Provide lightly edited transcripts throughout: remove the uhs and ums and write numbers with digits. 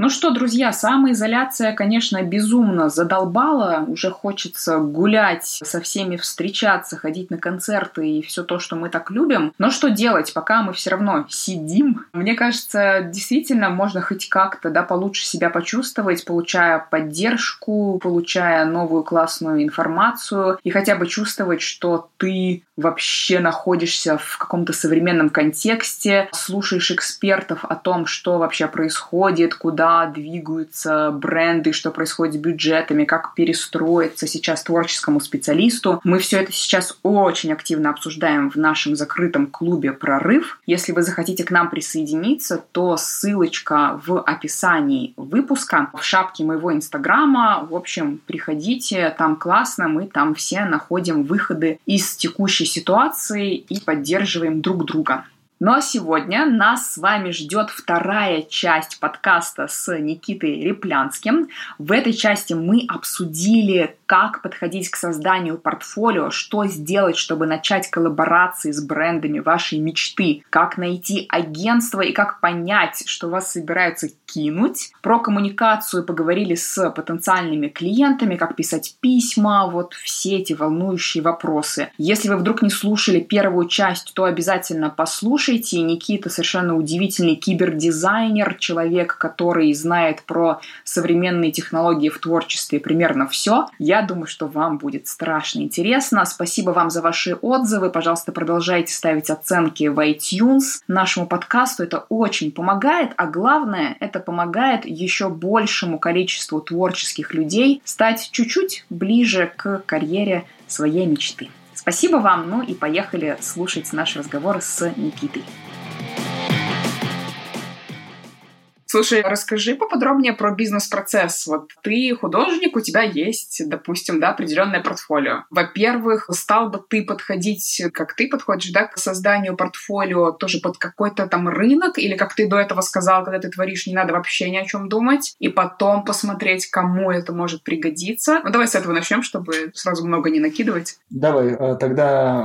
Ну что, друзья, самоизоляция, конечно, безумно задолбала. Уже хочется гулять, со всеми встречаться, ходить на концерты и все то, что мы так любим. Но что делать, пока мы все равно сидим? Мне кажется, действительно можно хоть как-то, получше себя почувствовать, получая поддержку, получая новую классную информацию и хотя бы чувствовать, что ты вообще находишься в каком-то современном контексте, слушаешь экспертов о том, что вообще происходит, куда двигаются бренды, что происходит с бюджетами, как перестроиться сейчас творческому специалисту. Мы все это сейчас очень активно обсуждаем в нашем закрытом клубе «Прорыв». Если вы захотите к нам присоединиться, то ссылочка в описании выпуска, в шапке моего инстаграма. В общем, приходите, там классно, мы там все находим выходы из текущей ситуации и поддерживаем друг друга. Ну а сегодня нас с вами ждет вторая часть подкаста с Никитой Реплянским. В этой части мы обсудили, как подходить к созданию портфолио, что сделать, чтобы начать коллаборации с брендами вашей мечты, как найти агентство и как понять, что вас собираются кинуть. Про коммуникацию поговорили с потенциальными клиентами, как писать письма, вот все эти волнующие вопросы. Если вы вдруг не слушали первую часть, то обязательно послушайте. Никита совершенно удивительный кибердизайнер, человек, который знает про современные технологии в творчестве примерно все. Я думаю, что вам будет страшно интересно. Спасибо вам за ваши отзывы. Пожалуйста, продолжайте ставить оценки в iTunes нашему подкасту. Это очень помогает, а главное, это помогает еще большему количеству творческих людей стать чуть-чуть ближе к карьере своей мечты. Спасибо вам, ну и поехали слушать наш разговор с Никитой. Слушай, расскажи поподробнее про бизнес-процесс. Вот ты художник, у тебя есть, допустим, определенное портфолио. Во-первых, стал бы ты подходить, как ты подходишь, к созданию портфолио тоже под какой-то там рынок, или как ты до этого сказал, когда ты творишь, не надо вообще ни о чем думать, и потом посмотреть, кому это может пригодиться. Ну, давай с этого начнем, чтобы сразу много не накидывать. Давай, тогда...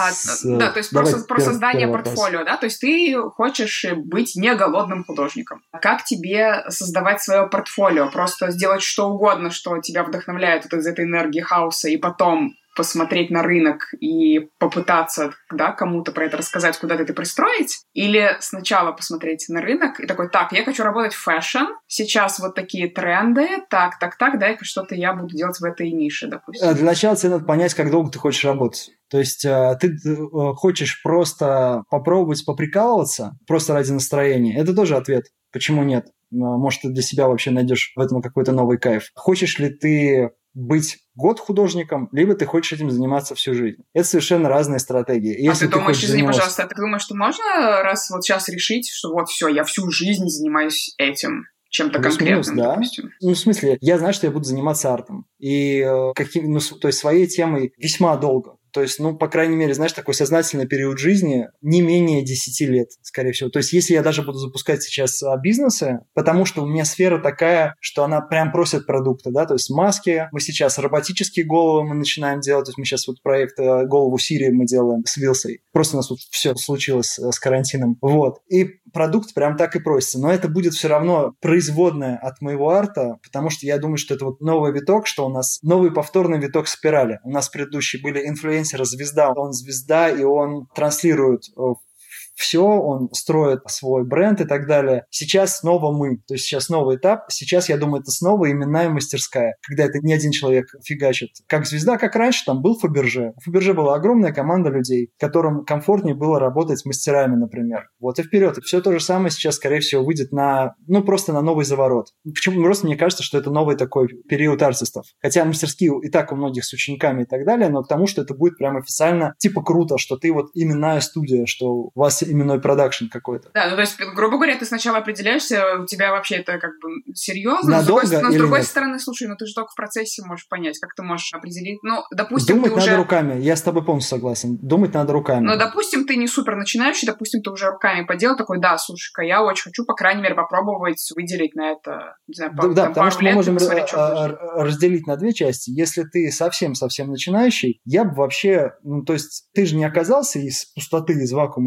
то есть про создание портфолио, да? То есть ты хочешь быть не голодным художником. Как тебе создавать свое портфолио? Просто сделать что угодно, что тебя вдохновляет из этой энергии хаоса, и потом посмотреть на рынок и попытаться, кому-то про это рассказать, куда-то это пристроить? Или сначала посмотреть на рынок и такой, я хочу работать в фэшн, сейчас вот такие тренды, дай-ка что-то я буду делать в этой нише, допустим. Для начала тебе надо понять, как долго ты хочешь работать. То есть ты хочешь просто попробовать поприкалываться, просто ради настроения. Это тоже ответ. Почему нет? Может, ты для себя вообще найдешь в этом какой-то новый кайф. Хочешь ли ты быть год художником, либо ты хочешь этим заниматься всю жизнь. Это совершенно разные стратегии. Если ты думаешь, пожалуйста, ты думаешь, что можно раз вот сейчас решить, что вот все, я всю жизнь занимаюсь этим? Чем-то конкретным, да. допустим. В смысле, я знаю, что я буду заниматься артом. И то есть своей темой весьма долго. То есть, по крайней мере, знаешь, такой сознательный период жизни не менее 10 лет, скорее всего. То есть, если я даже буду запускать сейчас бизнесы, потому что у меня сфера такая, что она прям просит продукта, то есть маски, мы сейчас роботические головы мы начинаем делать, то есть мы сейчас вот проект голову Сири мы делаем с Вилсой. Просто у нас вот все случилось с карантином. И продукт прям так и просится. Но это будет все равно производное от моего арта, потому что я думаю, что это вот новый виток, что у нас новый повторный виток спирали. У нас предыдущие были инфлюенсеры-звезда. Он звезда, и он транслирует все, он строит свой бренд и так далее. Сейчас снова мы, то есть сейчас новый этап. Сейчас, я думаю, это снова именная мастерская, когда это не один человек фигачит. Как звезда, как раньше, там был Фаберже. У Фаберже была огромная команда людей, которым комфортнее было работать с мастерами, например. И вперед. И все то же самое сейчас, скорее всего, выйдет просто на новый заворот. Почему? Просто мне кажется, что это новый такой период артистов. Хотя мастерские и так у многих с учениками и так далее, но к тому, что это будет прям официально, круто, что ты именная студия, что у вас именной продакшн какой-то. Да, то есть, грубо говоря, ты сначала определяешься, у тебя вообще это серьезно, надолго, но с другой стороны, слушай, ты же только в процессе можешь понять, как ты можешь определить. Допустим, думать надо руками, я с тобой полностью согласен. Думать надо руками. Допустим, ты не супер начинающий, допустим, ты уже руками поделал, такой, слушай-ка, я очень хочу, по крайней мере, попробовать выделить на это, не знаю, потому что мы можем посмотреть, разделить на две части. Если ты совсем-совсем начинающий, я бы вообще, то есть ты же не оказался из пустоты, из вакуума здесь, ты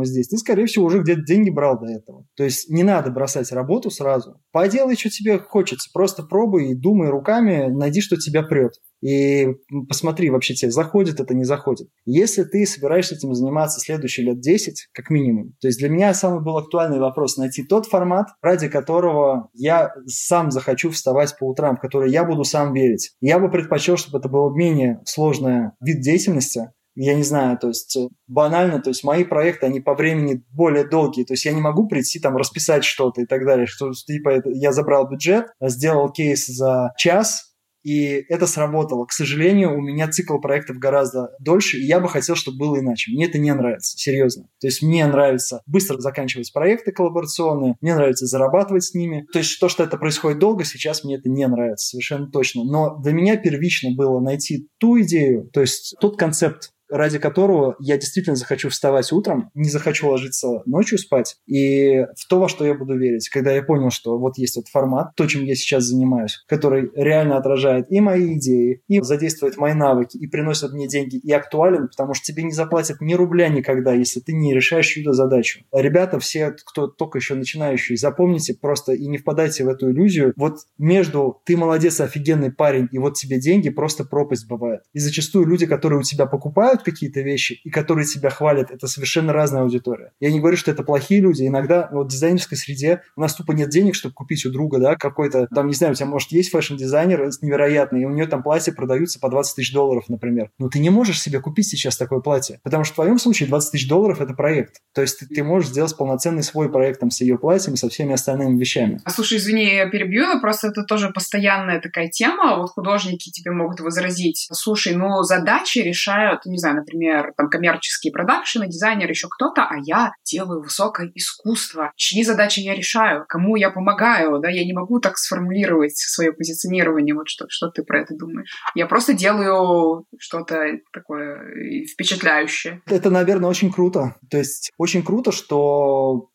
скорее всего, уже где-то деньги брал до этого. То есть не надо бросать работу сразу. Поделай, что тебе хочется. Просто пробуй, думай руками, найди, что тебя прет. И посмотри, вообще тебе заходит это, не заходит. Если ты собираешься этим заниматься следующие лет 10, как минимум, то есть для меня самый был актуальный вопрос найти тот формат, ради которого я сам захочу вставать по утрам, в который я буду сам верить. Я бы предпочел, чтобы это был менее ссложный вид деятельности. Я не знаю, то есть банально, то есть мои проекты, они по времени более долгие, то есть я не могу прийти там расписать что-то и так далее, что типа я забрал бюджет, сделал кейс за час, и это сработало. К сожалению, у меня цикл проектов гораздо дольше, и я бы хотел, чтобы было иначе. Мне это не нравится, серьезно. То есть мне нравится быстро заканчивать проекты коллаборационные, мне нравится зарабатывать с ними. То есть то, что это происходит долго, сейчас мне это не нравится, совершенно точно. Но для меня первично было найти ту идею, то есть тот концепт, ради которого я действительно захочу вставать утром, не захочу ложиться ночью спать, и в то, во что я буду верить. Когда я понял, что вот есть вот формат, то, чем я сейчас занимаюсь, который реально отражает и мои идеи, и задействует мои навыки, и приносит мне деньги, и актуален, потому что тебе не заплатят ни рубля никогда, если ты не решаешь чудо-задачу. Ребята, все, кто только еще начинающие, запомните просто и не впадайте в эту иллюзию. Вот между «ты молодец, офигенный парень» и «вот тебе деньги» просто пропасть бывает. И зачастую люди, которые у тебя покупают какие-то вещи и которые тебя хвалят, это совершенно разная аудитория. Я не говорю, что это плохие люди. Иногда вот в дизайнерской среде у нас тупо нет денег, чтобы купить у друга, да, какой-то, там, не знаю, у тебя, может, есть фэшн-дизайнер невероятный, и у нее там платья продаются по 20 тысяч долларов, например. Но ты не можешь себе купить сейчас такое платье, потому что в твоем случае 20 тысяч долларов – это проект. То есть ты можешь сделать полноценный свой проект там, с ее платьем и со всеми остальными вещами. Слушай, извини, я перебью, но просто это тоже постоянная такая тема. Вот художники тебе могут возразить: слушай, ну задачи решают, не знаю, например, там коммерческие продакшены, дизайнер, еще кто-то, а я делаю высокое искусство. Чьи задачи я решаю? Кому я помогаю? Да, я не могу так сформулировать свое позиционирование. Вот что ты про это думаешь? Я просто делаю что-то такое впечатляющее. Это, наверное, очень круто. То есть очень круто, что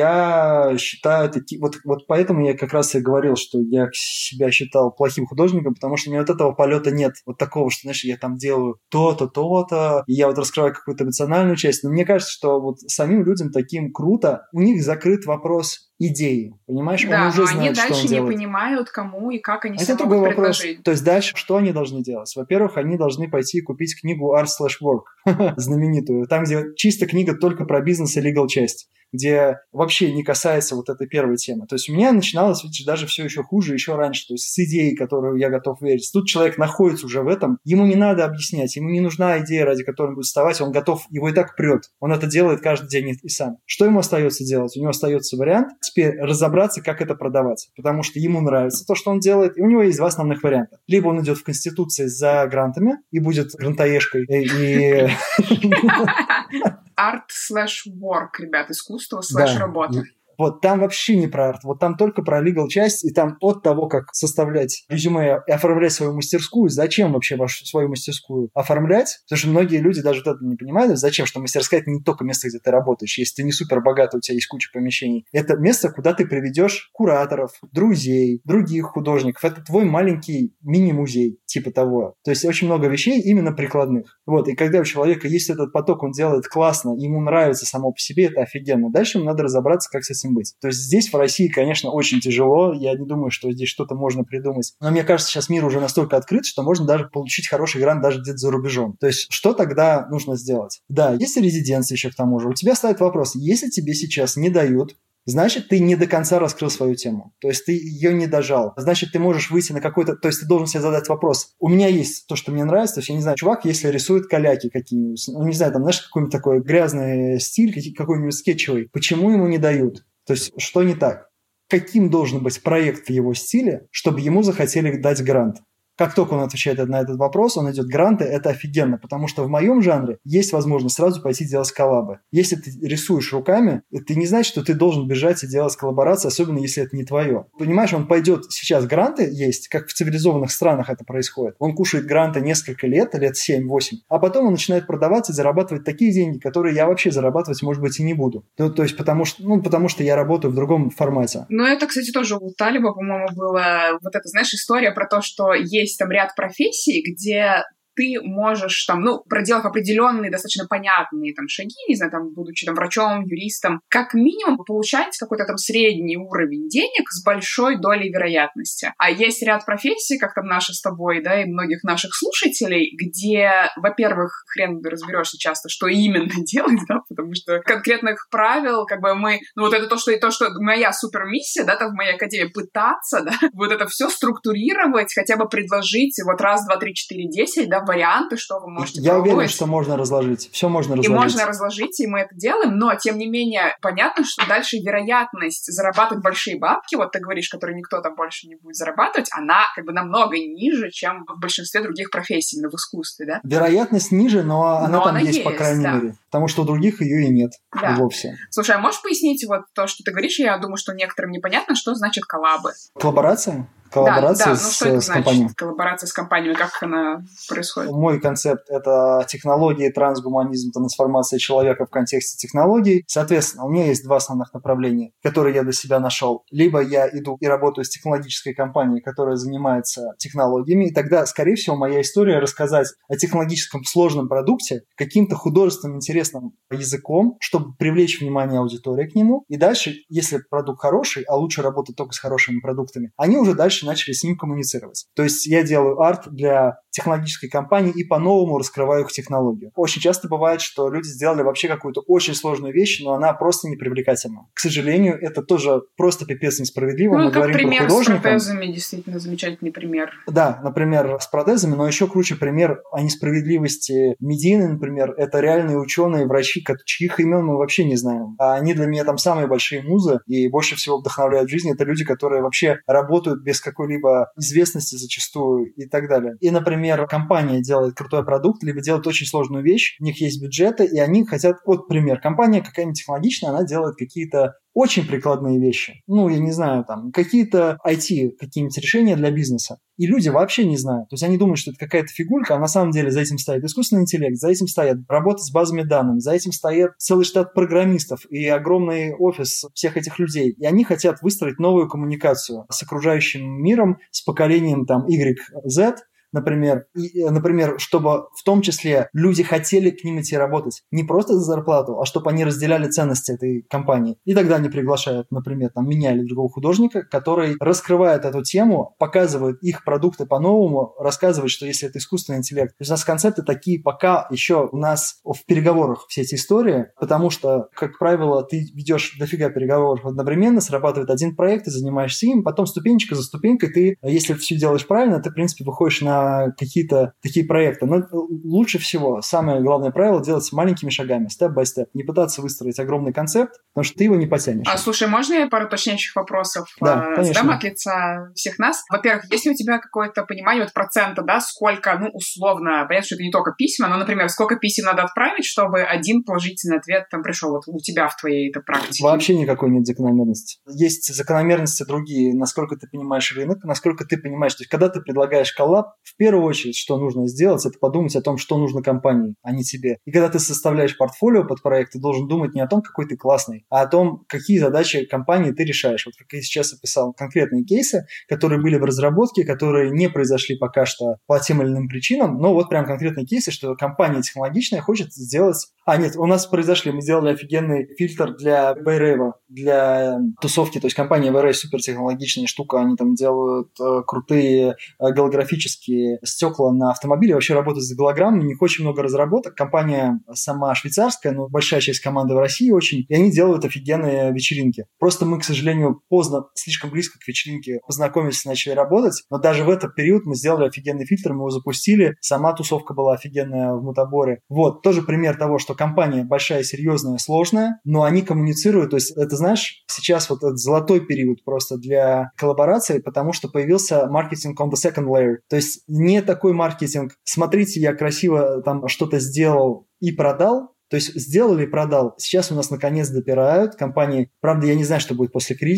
я считаю такие... Вот поэтому я как раз и говорил, что я себя считал плохим художником, потому что у меня вот этого полета нет. Вот такого, что, знаешь, я там делаю то-то, то-то, и я вот раскрываю какую-то эмоциональную часть. Но мне кажется, что вот самим людям таким круто, у них закрыт вопрос идеи, понимаешь? Да, он уже но знает, они дальше что он не делает. Понимают, кому и как они Это себя могут вопрос. предложить. То есть дальше что они должны делать? Во-первых, они должны пойти и купить книгу Art/Work, знаменитую. Там, где чисто книга только про бизнес и legal часть, где вообще не касается вот этой первой темы. То есть у меня начиналось, видишь, даже все еще хуже, еще раньше. То есть с идеей, которую я готов верить. Тут человек находится уже в этом, ему не надо объяснять, ему не нужна идея, ради которой он будет вставать, он готов, его и так прет. Он это делает каждый день и сам. Что ему остается делать? У него остается вариант теперь разобраться, как это продавать. Потому что ему нравится то, что он делает, и у него есть два основных варианта. Либо он идет в Конституции за грантами и будет грантоежкой, и... Art/work, ребят, искусство / работа. Вот там вообще не про арт, вот там только про legal часть, и там от того, как составлять резюме и оформлять свою мастерскую, зачем вообще свою мастерскую оформлять, потому что многие люди даже вот это не понимают, зачем, что мастерская – это не только место, где ты работаешь, если ты не супер богатый, у тебя есть куча помещений, это место, куда ты приведешь кураторов, друзей, других художников, это твой маленький мини-музей, типа того, то есть очень много вещей именно прикладных, вот, и когда у человека есть этот поток, он делает классно, ему нравится само по себе, это офигенно, дальше ему надо разобраться, как с этим быть. То есть здесь в России, конечно, очень тяжело. Я не думаю, что здесь что-то можно придумать. Но мне кажется, сейчас мир уже настолько открыт, что можно даже получить хороший грант даже где-то за рубежом. То есть что тогда нужно сделать? Да, есть резиденция еще к тому же. У тебя стоит вопрос, если тебе сейчас не дают, значит, ты не до конца раскрыл свою тему. То есть ты ее не дожал. Значит, ты можешь выйти на какой-то... То есть ты должен себе задать вопрос. У меня есть то, что мне нравится. То есть я не знаю, чувак, если рисует каляки какие-нибудь, ну, не знаю, там, знаешь, какой-нибудь такой грязный стиль, какой-нибудь скетчевый. Почему ему не дают? То есть что не так? Каким должен быть проект в его стиле, чтобы ему захотели дать грант? Как только он отвечает на этот вопрос, он идет гранты, это офигенно, потому что в моем жанре есть возможность сразу пойти делать коллабы. Если ты рисуешь руками, это не значит, что ты должен бежать и делать коллаборации, особенно если это не твое. Понимаешь, он пойдет, сейчас гранты есть, как в цивилизованных странах это происходит. Он кушает гранты несколько лет 7-8, а потом он начинает продаваться и зарабатывать такие деньги, которые я вообще зарабатывать, может быть, и не буду. То есть потому что я работаю в другом формате. Ну, это, кстати, тоже у Талиба, по-моему, была вот эта, знаешь, история про то, что есть там ряд профессий, где ты можешь там, проделав определенные, достаточно понятные там шаги, не знаю, там, будучи там врачом, юристом, как минимум получать какой-то там средний уровень денег с большой долей вероятности. А есть ряд профессий, как там наша с тобой, да, и многих наших слушателей, где, во-первых, хрен разберешься часто, что именно делать, да, потому что конкретных правил, как бы мы, вот это то, что моя супермиссия, да, там в моей академии пытаться, да, вот это все структурировать, хотя бы предложить вот раз, два, три, четыре, 10, да, варианты, что вы можете Я пробовать. уверен, что можно разложить. Все можно разложить. И можно разложить, и мы это делаем, но, тем не менее, понятно, что дальше вероятность зарабатывать большие бабки, вот ты говоришь, которые никто там больше не будет зарабатывать, она как бы намного ниже, чем в большинстве других профессий, именно в искусстве, да? Вероятность ниже, но она там есть, по крайней мере. Потому что у других ее и нет вовсе. Слушай, а можешь пояснить вот то, что ты говоришь? Я думаю, что некоторым непонятно, что значит коллабы. Коллаборация? Коллаборация с компанией. Коллаборация с компаниями, как она происходит? Мой концепт – это технологии, трансгуманизм, трансформация человека в контексте технологий. Соответственно, у меня есть два основных направления, которые я для себя нашел. Либо я иду и работаю с технологической компанией, которая занимается технологиями, и тогда, скорее всего, моя история рассказать о технологическом сложном продукте каким-то художественным, интересным языком, чтобы привлечь внимание аудитории к нему. И дальше, если продукт хороший, а лучше работать только с хорошими продуктами, они уже дальше начали с ним коммуницировать. То есть я делаю арт для технологической компании и по-новому раскрываю их технологию. Очень часто бывает, что люди сделали вообще какую-то очень сложную вещь, но она просто непривлекательна. К сожалению, это тоже просто пипец несправедливо. Мы говорим пример про художников. С протезами, действительно замечательный пример. Да, например, с протезами, но еще круче пример о несправедливости медийной, например, это реальные ученые, врачи, чьих имен мы вообще не знаем. А они для меня там самые большие музы и больше всего вдохновляют в жизни. Это люди, которые вообще работают без какой-либо известности зачастую и так далее. И, например, компания делает крутой продукт, либо делает очень сложную вещь, у них есть бюджеты, и они хотят... Вот пример. Компания какая-нибудь технологичная, она делает какие-то очень прикладные вещи. Я не знаю, там, какие-то IT, какие-нибудь решения для бизнеса. И люди вообще не знают. То есть они думают, что это какая-то фигулька, а на самом деле за этим стоит искусственный интеллект, за этим стоит работа с базами данных, за этим стоит целый штат программистов и огромный офис всех этих людей. И они хотят выстроить новую коммуникацию с окружающим миром, с поколением там Y, Z, например, чтобы в том числе люди хотели к ним идти работать. Не просто за зарплату, а чтобы они разделяли ценности этой компании. И тогда они приглашают, например, меня или другого художника, который раскрывает эту тему, показывает их продукты по-новому, рассказывает, что если это искусственный интеллект. То есть у нас концепты такие пока еще у нас в переговорах все эти истории, потому что, как правило, ты ведешь дофига переговоров одновременно, срабатывает один проект, ты занимаешься им, потом ступенечка за ступенькой ты, если все делаешь правильно, ты, в принципе, выходишь на какие-то такие проекты. Но лучше всего, самое главное правило, делать маленькими шагами, степ-бай-степ. Не пытаться выстроить огромный концепт, потому что ты его не потянешь. Слушай, можно я пару уточняющих вопросов задам от лица всех нас? Во-первых, есть ли у тебя какое-то понимание процента, да, сколько, условно, понятно, что это не только письма, но, например, сколько писем надо отправить, чтобы один положительный ответ там пришел вот у тебя в твоей практике? Вообще никакой нет закономерности. Есть закономерности другие, насколько ты понимаешь рынок, насколько ты понимаешь. То есть, когда ты предлагаешь коллаб, в первую очередь, что нужно сделать, это подумать о том, что нужно компании, а не тебе. И когда ты составляешь портфолио под проект, ты должен думать не о том, какой ты классный, а о том, какие задачи компании ты решаешь. Вот как я сейчас описал конкретные кейсы, которые были в разработке, которые не произошли пока что по тем или иным причинам, но вот прям конкретные кейсы, что компания технологичная хочет сделать... Нет, у нас произошли, мы сделали офигенный фильтр для Bay-Rave, для тусовки, то есть компания Bay-Rave супертехнологичная штука, они там делают крутые голографические стекла на автомобиле, вообще работают с голограммами, у них очень много разработок. Компания сама швейцарская, но большая часть команды в России очень, и они делают офигенные вечеринки. Просто мы, к сожалению, поздно, слишком близко к вечеринке познакомились и начали работать, но даже в этот период мы сделали офигенный фильтр, мы его запустили, сама тусовка была офигенная в Мутаборе. Вот, тоже пример того, что компания большая, серьезная, сложная, но они коммуницируют, то есть это, знаешь, сейчас вот этот золотой период просто для коллаборации, потому что появился маркетинг on the second layer, то есть не такой маркетинг, смотрите, я красиво там что-то сделал и продал, то есть сделали и продал. Сейчас у нас наконец допирают компании. Правда, я не знаю, что будет после кризиса.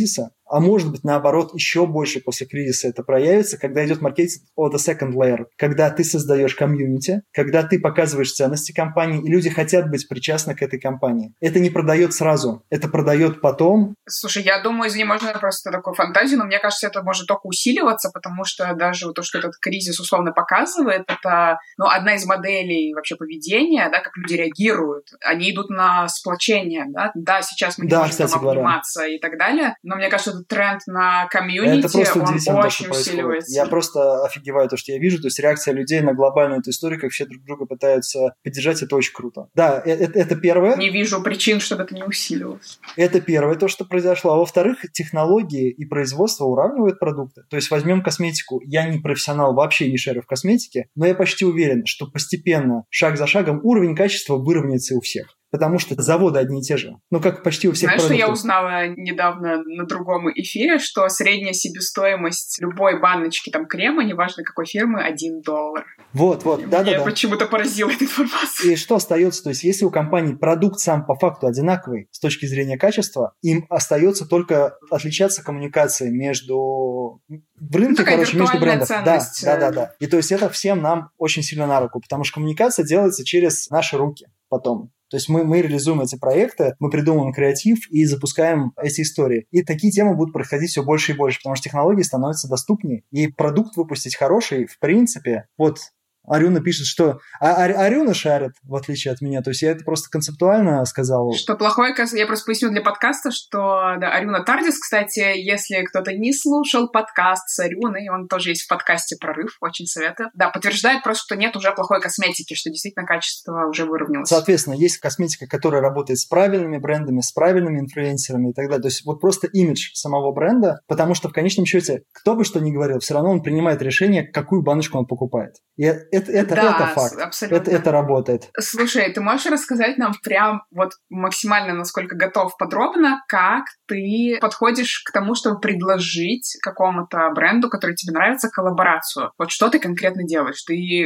а может быть, наоборот, еще больше после кризиса это проявится, когда идет маркетинг of the second layer, когда ты создаешь комьюнити, когда ты показываешь ценности компании, и люди хотят быть причастны к этой компании. Это не продает сразу, это продает потом. Слушай, я думаю, извини, можно просто такую фантазию, но мне кажется, это может только усиливаться, потому что даже то, что этот кризис условно показывает, это одна из моделей вообще поведения, да, как люди реагируют. Они идут на сплочение, да, сейчас мы не можем там обниматься и так далее, но мне кажется, этот тренд на комьюнити, он очень усиливается. Я просто офигеваю то, что я вижу, то есть реакция людей на глобальную эту историю, как все друг друга пытаются поддержать, это очень круто. Да, это первое. Не вижу причин, чтобы это не усиливалось. Это первое, то, что произошло. А во-вторых, технологии и производство уравнивают продукты. То есть возьмем косметику. Я не профессионал, вообще не шарю в косметике, но я почти уверен, что постепенно, шаг за шагом, уровень качества выровняется у всех. Потому что заводы одни и те же. Как почти у всех продуктов. Знаешь, что я узнала недавно на другом эфире, что средняя себестоимость любой баночки крема, неважно какой фирмы, $1. Вот, да. Меня почему-то поразила эта информация. И что остается? То есть если у компании продукт сам по факту одинаковый с точки зрения качества, им остается только отличаться коммуникацией между... В рынке, между брендами. Да. И то есть это всем нам очень сильно на руку, потому что коммуникация делается через наши руки потом. То есть мы реализуем эти проекты, мы придумываем креатив и запускаем эти истории. И такие темы будут происходить все больше и больше, потому что технологии становятся доступнее. И продукт выпустить хороший, в принципе, Арюна пишет, что... Арюна шарит, в отличие от меня. То есть я это просто концептуально сказал. Что плохое... Я просто поясню для подкаста, что Арюна Тардис, кстати, если кто-то не слушал подкаст с Арюной, он тоже есть в подкасте «Прорыв», очень советую. Да, подтверждает просто, что нет уже плохой косметики, что действительно качество уже выровнялось. Соответственно, есть косметика, которая работает с правильными брендами, с правильными инфлюенсерами и так далее. То есть просто имидж самого бренда, потому что в конечном счете, кто бы что ни говорил, все равно он принимает решение, какую баночку он покупает. И это факт. Абсолютно. Это работает. Слушай, ты можешь рассказать нам прям максимально, насколько готов, подробно, как ты подходишь к тому, чтобы предложить какому-то бренду, который тебе нравится, коллаборацию? Что ты конкретно делаешь?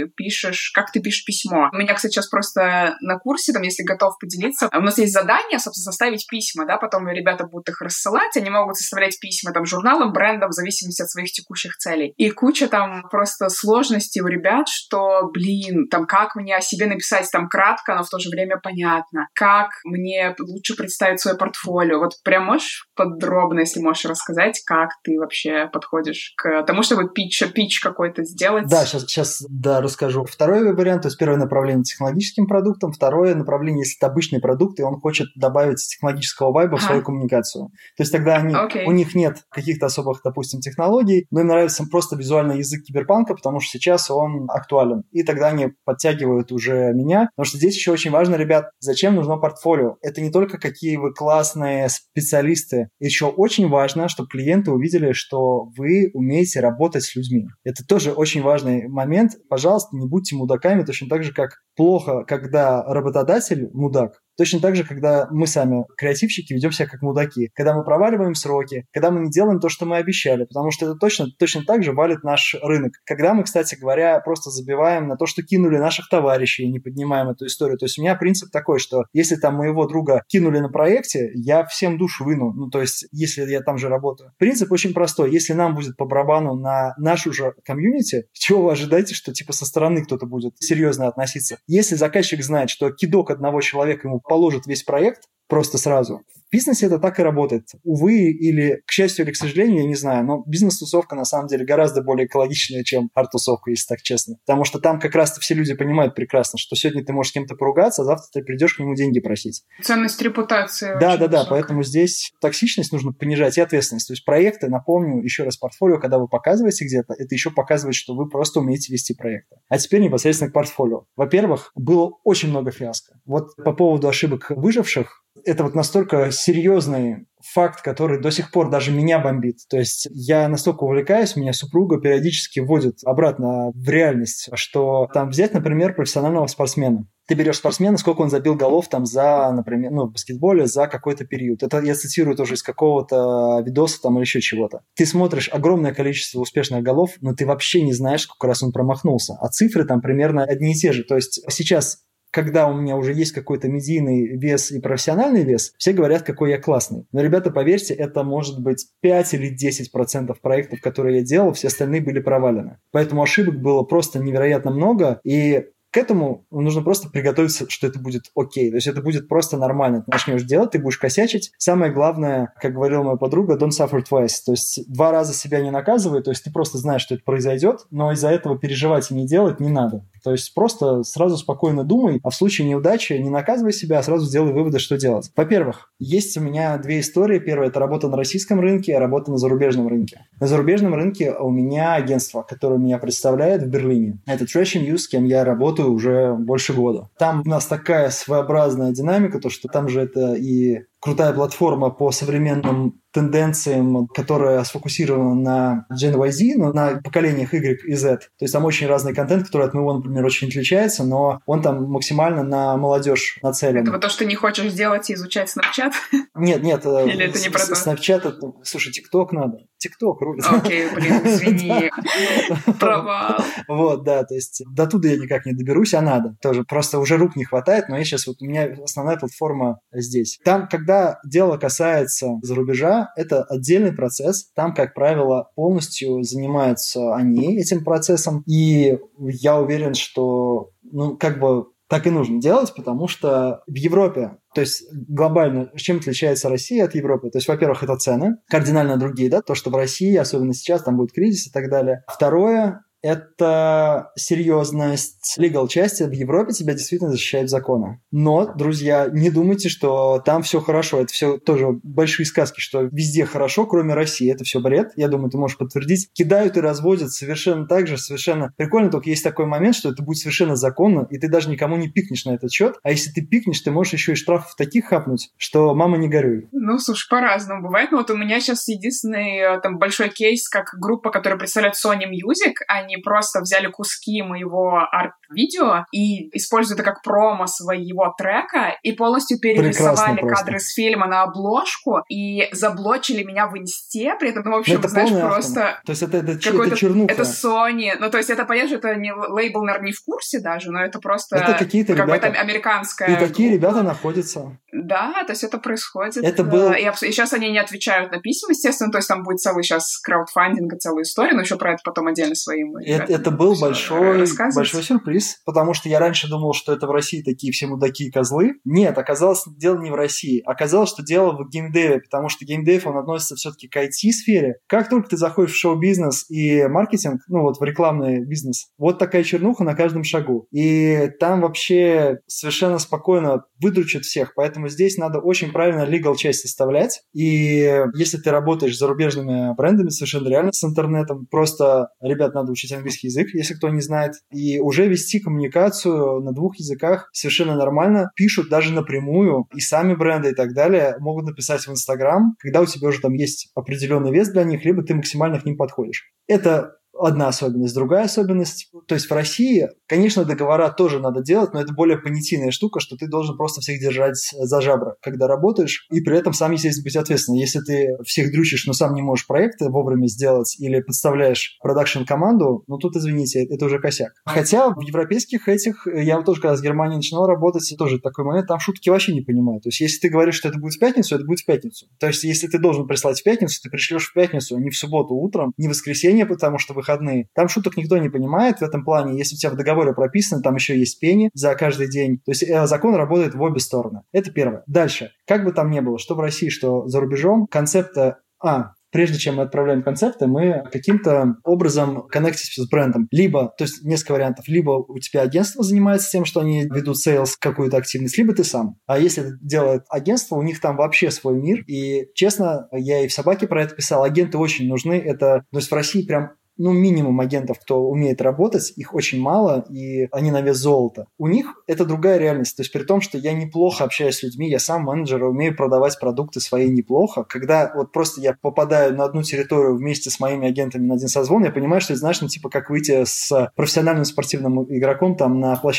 Как ты пишешь письмо? У меня, кстати, сейчас просто на курсе, если готов поделиться, у нас есть задание, собственно, составить письма, да, потом ребята будут их рассылать, они могут составлять письма журналам, брендам в зависимости от своих текущих целей. И куча просто сложностей у ребят, что, как мне о себе написать кратко, но в то же время понятно, как мне лучше представить свое портфолио. Прям можешь подробно, если можешь рассказать, как ты вообще подходишь к тому, чтобы пич какой-то сделать? Да, сейчас расскажу. Второй вариант, то есть первое направление технологическим продуктом, второе направление, если это обычный продукт, и он хочет добавить технологического вайба в свою коммуникацию. То есть тогда у них нет каких-то особых, допустим, технологий, но им нравится просто визуальный язык киберпанка, потому что сейчас он актуален. И тогда они подтягивают уже меня, потому что здесь еще очень важно, ребят, зачем нужно портфолио? Это не только какие вы классные специалисты, еще очень важно, чтобы клиенты увидели, что вы умеете работать с людьми. Это тоже очень важный момент. Пожалуйста, не будьте мудаками, точно так же, как плохо, когда работодатель мудак. Точно так же, когда мы сами, креативщики, ведем себя как мудаки. Когда мы проваливаем сроки, когда мы не делаем то, что мы обещали, потому что это точно так же валит наш рынок. Когда мы, кстати говоря, просто забиваем на то, что кинули наших товарищей и не поднимаем эту историю. То есть у меня принцип такой, что если моего друга кинули на проекте, я всем душу выну. То есть если я там же работаю. Принцип очень простой. Если нам будет по барабану на нашу же комьюнити, чего вы ожидаете, что со стороны кто-то будет серьезно относиться? Если заказчик знает, что кидок одного человека ему положит весь проект просто сразу. В бизнесе это так и работает. Увы, или к счастью, или к сожалению, я не знаю, но бизнес-тусовка на самом деле гораздо более экологичная, чем арт-тусовка, если так честно. Потому что там как раз-то все люди понимают прекрасно, что сегодня ты можешь с кем-то поругаться, а завтра ты придешь к нему деньги просить. Ценность репутации. Да, поэтому здесь токсичность нужно понижать и ответственность. То есть проекты, напомню, еще раз портфолио, когда вы показываете где-то, это еще показывает, что вы просто умеете вести проекты. А теперь непосредственно к портфолио. Во-первых, было очень много фиаско. По поводу ошибок выживших, это настолько серьезный факт, который до сих пор даже меня бомбит. То есть я настолько увлекаюсь, меня супруга периодически вводит обратно в реальность, что взять, например, профессионального спортсмена. Ты берешь спортсмена, сколько он забил голов за, например, в баскетболе за какой-то период. Это я цитирую тоже из какого-то видоса или еще чего-то. Ты смотришь огромное количество успешных голов, но ты вообще не знаешь, сколько раз он промахнулся. А цифры примерно одни и те же. То есть сейчас когда у меня уже есть какой-то медийный вес и профессиональный вес, все говорят, какой я классный. Но, ребята, поверьте, это может быть 5 или 10% проектов, которые я делал, все остальные были провалены. Поэтому ошибок было просто невероятно много, и к этому нужно просто приготовиться, что это будет окей. То есть это будет просто нормально. Ты начнешь делать, ты будешь косячить. Самое главное, как говорила моя подруга, don't suffer twice. То есть 2 раза себя не наказывай. То есть ты просто знаешь, что это произойдет, но из-за этого переживать и не делать не надо. То есть просто сразу спокойно думай, а в случае неудачи не наказывай себя, а сразу сделай выводы, что делать. Во-первых, есть у меня 2 истории. Первая – это работа на российском рынке, а работа на зарубежном рынке. На зарубежном рынке у меня агентство, которое меня представляет в Берлине. Это Trash News, с кем я работаю уже больше года. Там у нас такая своеобразная динамика, то что там же это и крутая платформа по современным тенденциям, которая сфокусирована на Gen YZ, но на поколениях Y и Z. То есть там очень разный контент, который от моего, например, очень отличается, но он там максимально на молодежь нацелен. Это вот то, что не хочешь делать и изучать Snapchat? Нет. Или это не про то? Snapchat, слушай, TikTok надо. TikTok рулит. Окей, блин, извини. Провал. Вот, да, то есть до туда я никак не доберусь, а надо. Тоже просто уже рук не хватает, но я сейчас у меня основная платформа здесь. Там, когда дело касается зарубежа, это отдельный процесс. Там, как правило, полностью занимаются они этим процессом. И я уверен, что, так и нужно делать, потому что в Европе, то есть глобально, чем отличается Россия от Европы? То есть, во-первых, это цены кардинально другие, да, то, что в России, особенно сейчас, там будет кризис и так далее. Второе, это серьезность legal части. В Европе тебя действительно защищают законы. Но, друзья, не думайте, что там все хорошо. Это все тоже большие сказки, что везде хорошо, кроме России. Это все бред. Я думаю, ты можешь подтвердить. Кидают и разводят совершенно так же, совершенно прикольно. Только есть такой момент, что это будет совершенно законно, и ты даже никому не пикнешь на этот счет. А если ты пикнешь, ты можешь еще и штрафов таких хапнуть, что мама не горюй. Ну, слушай, по-разному бывает. Но вот у меня сейчас единственный там большой кейс, как группа, которая представляет Sony Music. Они просто взяли куски моего арт-видео и используют это как промо своего трека и полностью перерисовали кадры с фильма на обложку и заблочили меня в инсте. При этом, в общем, знаешь, просто... То есть это чернуха. Это Sony. Ну, то есть это, понятно, что это не лейбл, наверное, не в курсе даже, но это просто... Это какие-то ребята. Какая-то американская... И такие ребята находятся. Да, то есть это происходит. Это было... И сейчас они не отвечают на письма, естественно, то есть там будет целый сейчас краудфандинг и целая история, но еще про это потом отдельно своим... Это был большой сюрприз, потому что я раньше думал, что это в России такие все мудаки и козлы. Нет, оказалось, дело не в России. Оказалось, что дело в геймдеве, потому что геймдев, он относится все-таки к IT-сфере. Как только ты заходишь в шоу-бизнес и маркетинг, в рекламный бизнес, вот такая чернуха на каждом шагу. И там вообще совершенно спокойно выдручат всех, поэтому здесь надо очень правильно legal часть составлять. И если ты работаешь с зарубежными брендами, совершенно реально с интернетом, просто, ребят, надо учить английский язык, если кто не знает, и уже вести коммуникацию на 2 языках совершенно нормально. Пишут даже напрямую, и сами бренды и так далее могут написать в Инстаграм, когда у тебя уже там есть определенный вес для них, либо ты максимально к ним подходишь. Это одна особенность. Другая особенность, то есть в России, конечно, договора тоже надо делать, но это более понятийная штука, что ты должен просто всех держать за жабры, когда работаешь, и при этом сам, естественно, быть ответственным. Если ты всех дрючишь, но сам не можешь проекты вовремя сделать или подставляешь продакшн-команду, тут, извините, это уже косяк. Хотя в европейских этих, я вот тоже, когда с Германией начинал работать, тоже такой момент, там шутки вообще не понимаю. То есть если ты говоришь, что это будет в пятницу, это будет в пятницу. То есть если ты должен прислать в пятницу, ты пришлешь в пятницу, а не в субботу утром, не в воскресенье, потому что выходные. Там шуток никто не понимает в этом плане. Если у тебя в договоре прописано, там еще есть пени за каждый день. То есть закон работает в обе стороны. Это первое. Дальше. Как бы там ни было, что в России, что за рубежом, концепта... Прежде чем мы отправляем концепты, мы каким-то образом коннектимся с брендом. Либо, то есть несколько вариантов, либо у тебя агентство занимается тем, что они ведут сейлс, какую-то активность, либо ты сам. А если это делает агентство, у них там вообще свой мир. И, честно, я и в «Собаке» про это писал, агенты очень нужны. То есть в России прям минимум агентов, кто умеет работать, их очень мало, и они на вес золота. У них это другая реальность. То есть при том, что я неплохо общаюсь с людьми, я сам менеджер, умею продавать продукты свои неплохо. Когда вот просто я попадаю на одну территорию вместе с моими агентами на один созвон, я понимаю, что это, знаешь, как выйти с профессиональным спортивным игроком там на площадку.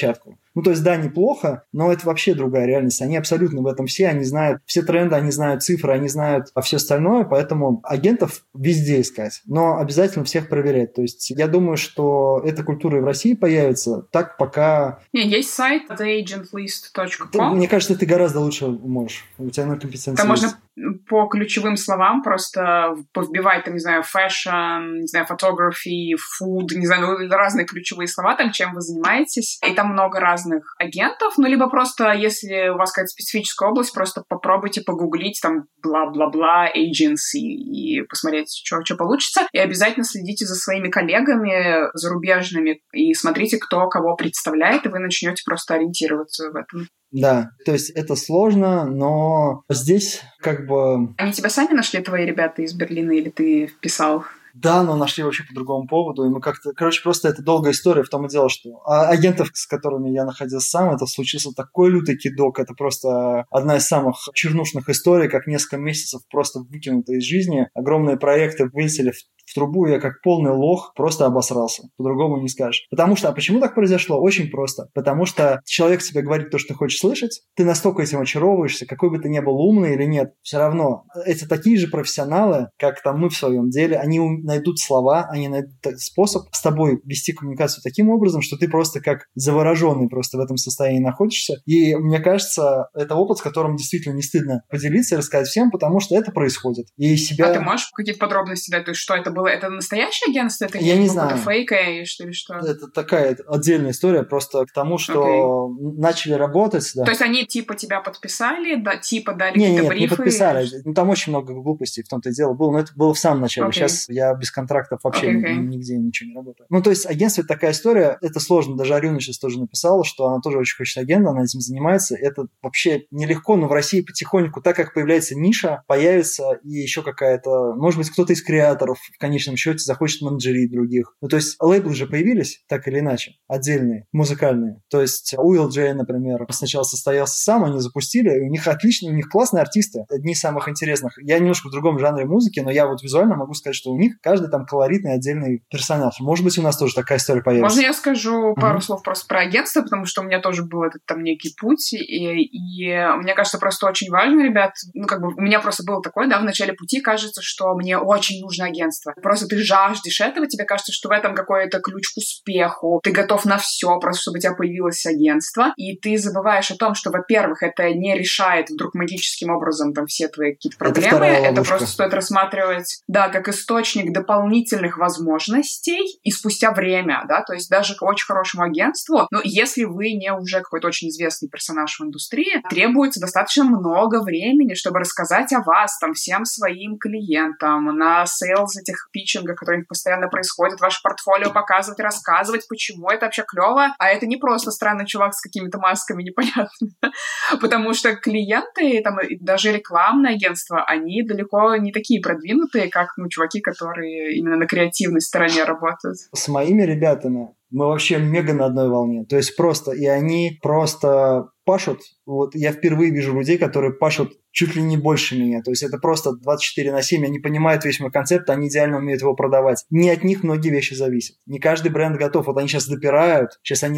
Ну, то есть, да, неплохо, но это вообще другая реальность. Они абсолютно в этом все, они знают все тренды, они знают цифры, они знают все остальное, поэтому агентов везде искать, но обязательно всех проверять. То есть, я думаю, что эта культура и в России появится, так пока... Есть сайт theagentlist.com. Мне кажется, ты гораздо лучше можешь. У тебя компетенция там есть. Можно по ключевым словам просто повбивать, там, не знаю, fashion, не знаю, photography, food, не знаю, ну, разные ключевые слова, там, чем вы занимаетесь. И там много разных агентов, ну, либо просто, если у вас какая-то специфическая область, просто попробуйте погуглить там бла-бла-бла agency и посмотреть, что получится. И обязательно следите за своими коллегами зарубежными и смотрите, кто кого представляет, и вы начнете просто ориентироваться в этом. Да, то есть это сложно, но здесь как бы... Они тебя сами нашли, твои ребята из Берлина, или ты вписал? Да, но нашли вообще по другому поводу, и мы как-то... Короче, просто это долгая история, в том и дело, что агентов, с которыми я находился сам, это случился такой лютый кидок, это просто одна из самых чернушных историй, как несколько месяцев просто выкинуто из жизни, огромные проекты вылетели в трубу, я как полный лох просто обосрался. По-другому не скажешь. Потому что, а почему так произошло? Очень просто. Потому что человек тебе говорит то, что ты хочешь слышать, ты настолько этим очаровываешься, какой бы ты ни был умный или нет, все равно эти такие же профессионалы, как там мы в своем деле, они найдут слова, они найдут способ с тобой вести коммуникацию таким образом, что ты просто как завороженный просто в этом состоянии находишься. И мне кажется, это опыт, с которым действительно не стыдно поделиться и рассказать всем, потому что это происходит. И себя... А ты можешь какие-то подробности дать? То есть, что это было? Это настоящее агентство? Это я не знаю. Фейк или что? Это такая отдельная история, просто к тому, что начали работать. Да. То есть они типа тебя подписали, да, типа дали какие-то брифы? Не подписали. Ну, там очень много глупостей в том-то и дело было, но это было в самом начале. Сейчас я без контрактов вообще нигде ничего не работаю. Ну, то есть агентство — это такая история, это сложно. Даже Арюна сейчас тоже написала, что она тоже очень хочет агента, она этим занимается. Это вообще нелегко, но в России потихоньку, так как появляется ниша, появится и еще какая-то, может быть, кто-то из креаторов в конечном счете захочет менеджерить других. Ну, то есть лейблы же появились, так или иначе, отдельные, музыкальные. То есть у LJ, например, сначала состоялся сам, они запустили, и у них отлично, у них классные артисты, одни из самых интересных. Я немножко в другом жанре музыки, но я вот визуально могу сказать, что у них каждый там колоритный отдельный персонаж. Может быть, у нас тоже такая история появится. Можно я скажу пару слов просто про агентство, потому что у меня тоже был этот там некий путь, и мне кажется, просто очень важно, ребят, ну, как бы у меня просто было такое, да, в начале пути кажется, что мне очень нужно агентство. Просто ты жаждешь этого, тебе кажется, что в этом какой-то ключ к успеху, ты готов на все, просто чтобы у тебя появилось агентство, и ты забываешь о том, что, во-первых, это не решает вдруг магическим образом там все твои какие-то проблемы, это просто стоит рассматривать, да, как источник дополнительных возможностей и спустя время, да, то есть даже к очень хорошему агентству, но если вы не уже какой-то очень известный персонаж в индустрии, требуется достаточно много времени, чтобы рассказать о вас там всем своим клиентам, на сейлс этих питчингах, которые постоянно происходят, ваше портфолио показывать, рассказывать, почему это вообще клево, а это не просто странный чувак с какими-то масками непонятными, потому что клиенты, там, даже рекламные агентства, они далеко не такие продвинутые, как, ну, чуваки, которые именно на креативной стороне работают. С моими ребятами мы вообще мега на одной волне, то есть просто, и они просто пашут, вот я впервые вижу людей, которые пашут чуть ли не больше меня, то есть это просто 24/7, они понимают весь мой концепт, они идеально умеют его продавать. Не от них многие вещи зависят. Не каждый бренд готов, вот они сейчас допирают,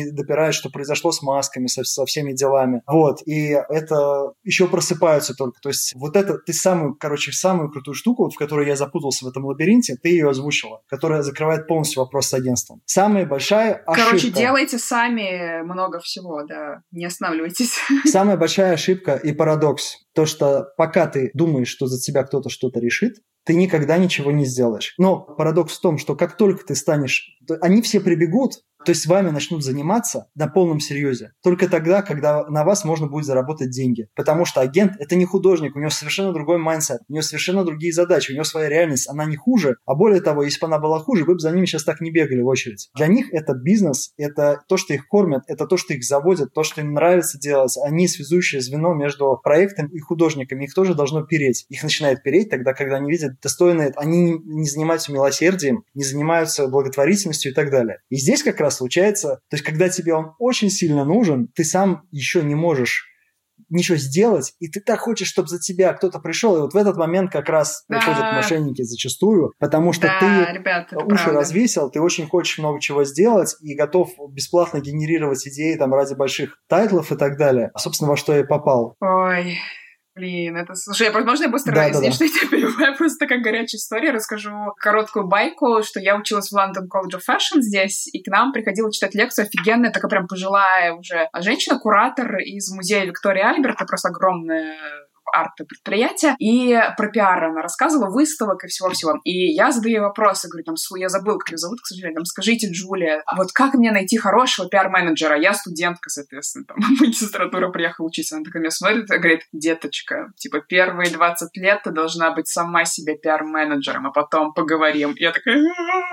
что произошло с масками, со всеми делами, вот, и это еще просыпаются только, то есть вот это, ты самую крутую штуку, вот, в которой я запутался в этом лабиринте, ты ее озвучила, которая закрывает полностью вопрос с агентством. Самая большая ошибка. Короче, делайте сами много всего, да, не останавливайтесь. Самая большая ошибка и парадокс, то, что пока ты думаешь, что за тебя кто-то что-то решит, ты никогда ничего не сделаешь. Но парадокс в том, что как только ты станешь... Они все прибегут, то есть с вами начнут заниматься на полном серьезе. Только тогда, когда на вас можно будет заработать деньги. Потому что агент – это не художник, у него совершенно другой майндсет, у него совершенно другие задачи, у него своя реальность, она не хуже. А более того, если бы она была хуже, вы бы за ними сейчас так не бегали в очередь. Для них это бизнес, это то, что их кормят, это то, что их заводят, то, что им нравится делать. Они связующее звено между проектом и художниками. Их тоже должно переть. Их начинает переть тогда, когда они видят достойные... Они не занимаются милосердием, не занимаются благотворительностью и так далее. И здесь как раз случается, то есть когда тебе он очень сильно нужен, ты сам еще не можешь ничего сделать, и ты так хочешь, чтобы за тебя кто-то пришел, и вот в этот момент как раз приходят мошенники зачастую, потому что ты ребята, уши развесил, ты очень хочешь много чего сделать и готов бесплатно генерировать идеи там ради больших тайтлов и так далее. Собственно, во что я и попал. Ой... Блин, это... Слушай, можно я быстро, извини, что я тебя перебиваю, просто такая горячая история, расскажу короткую байку, что я училась в London College of Fashion здесь, и к нам приходила читать лекцию офигенная, такая прям пожилая уже женщина-куратор из музея Виктории Альберт, это просто огромная арт-предприятие, и про пиар она рассказывала, выставок и всего-всего. И я задаю ей вопросы, говорю, там, я забыла, как ее зовут, к сожалению, там, скажите, Джулия, а вот как мне найти хорошего пиар-менеджера? Я студентка, соответственно, там, в магистратуру приехала учиться, она такая меня смотрит и говорит, деточка, типа, первые 20 лет ты должна быть сама себе пиар-менеджером, а потом поговорим. И я такая,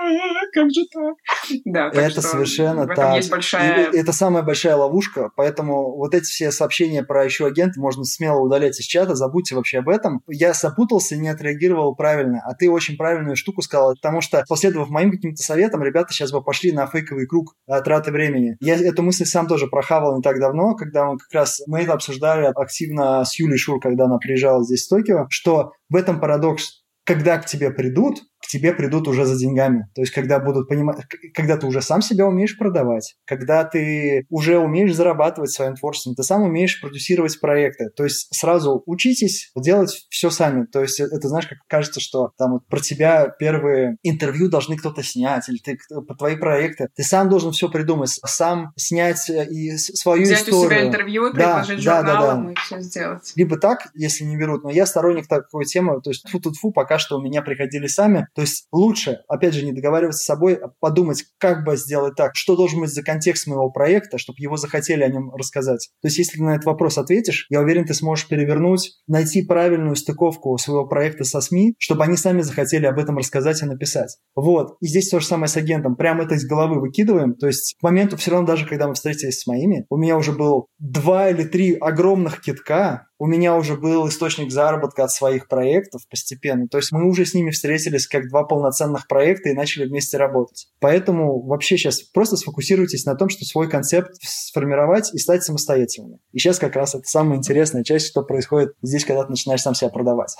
как же так? Да, так это что совершенно в этом так. есть большая... Это самая большая ловушка, поэтому вот эти все сообщения про ищу агента можно смело удалять из чата, забудьте вообще об этом. Я запутался и не отреагировал правильно, а ты очень правильную штуку сказала, потому что, последовав моим каким-то советам, ребята сейчас бы пошли на фейковый круг траты времени. Я эту мысль сам тоже прохавал не так давно, когда мы это обсуждали активно с Юлей Шур, когда она приезжала здесь в Токио, что в этом парадокс, когда к тебе придут уже за деньгами. То есть, когда будут понимать, когда ты уже сам себя умеешь продавать, когда ты уже умеешь зарабатывать своим творчеством, ты сам умеешь продюсировать проекты. То есть, сразу учитесь делать все сами. То есть, это знаешь, как кажется, что там вот про тебя первые интервью должны кто-то снять, или про твои проекты. Ты сам должен все придумать, сам снять и свою взять историю. Взять у себя интервью, предложить журналам и все сделать. Либо так, если не берут. Но я сторонник такой темы, то есть тьфу-тьфу, пока что у меня приходили сами. То есть лучше, опять же, не договариваться с собой, а подумать, как бы сделать так, что должен быть за контекст моего проекта, чтобы его захотели о нем рассказать. То есть если ты на этот вопрос ответишь, я уверен, ты сможешь перевернуть, найти правильную стыковку своего проекта со СМИ, чтобы они сами захотели об этом рассказать и написать. Вот. И здесь то же самое с агентом. Прямо это из головы выкидываем. То есть к моменту все равно, даже когда мы встретились с моими, у меня уже был 2 или 3 огромных китка, у меня уже был источник заработка от своих проектов постепенно. То есть мы уже с ними встретились как 2 полноценных проекта и начали вместе работать. Поэтому вообще сейчас просто сфокусируйтесь на том, что свой концепт сформировать и стать самостоятельными. И сейчас как раз это самая интересная часть, что происходит здесь, когда ты начинаешь сам себя продавать.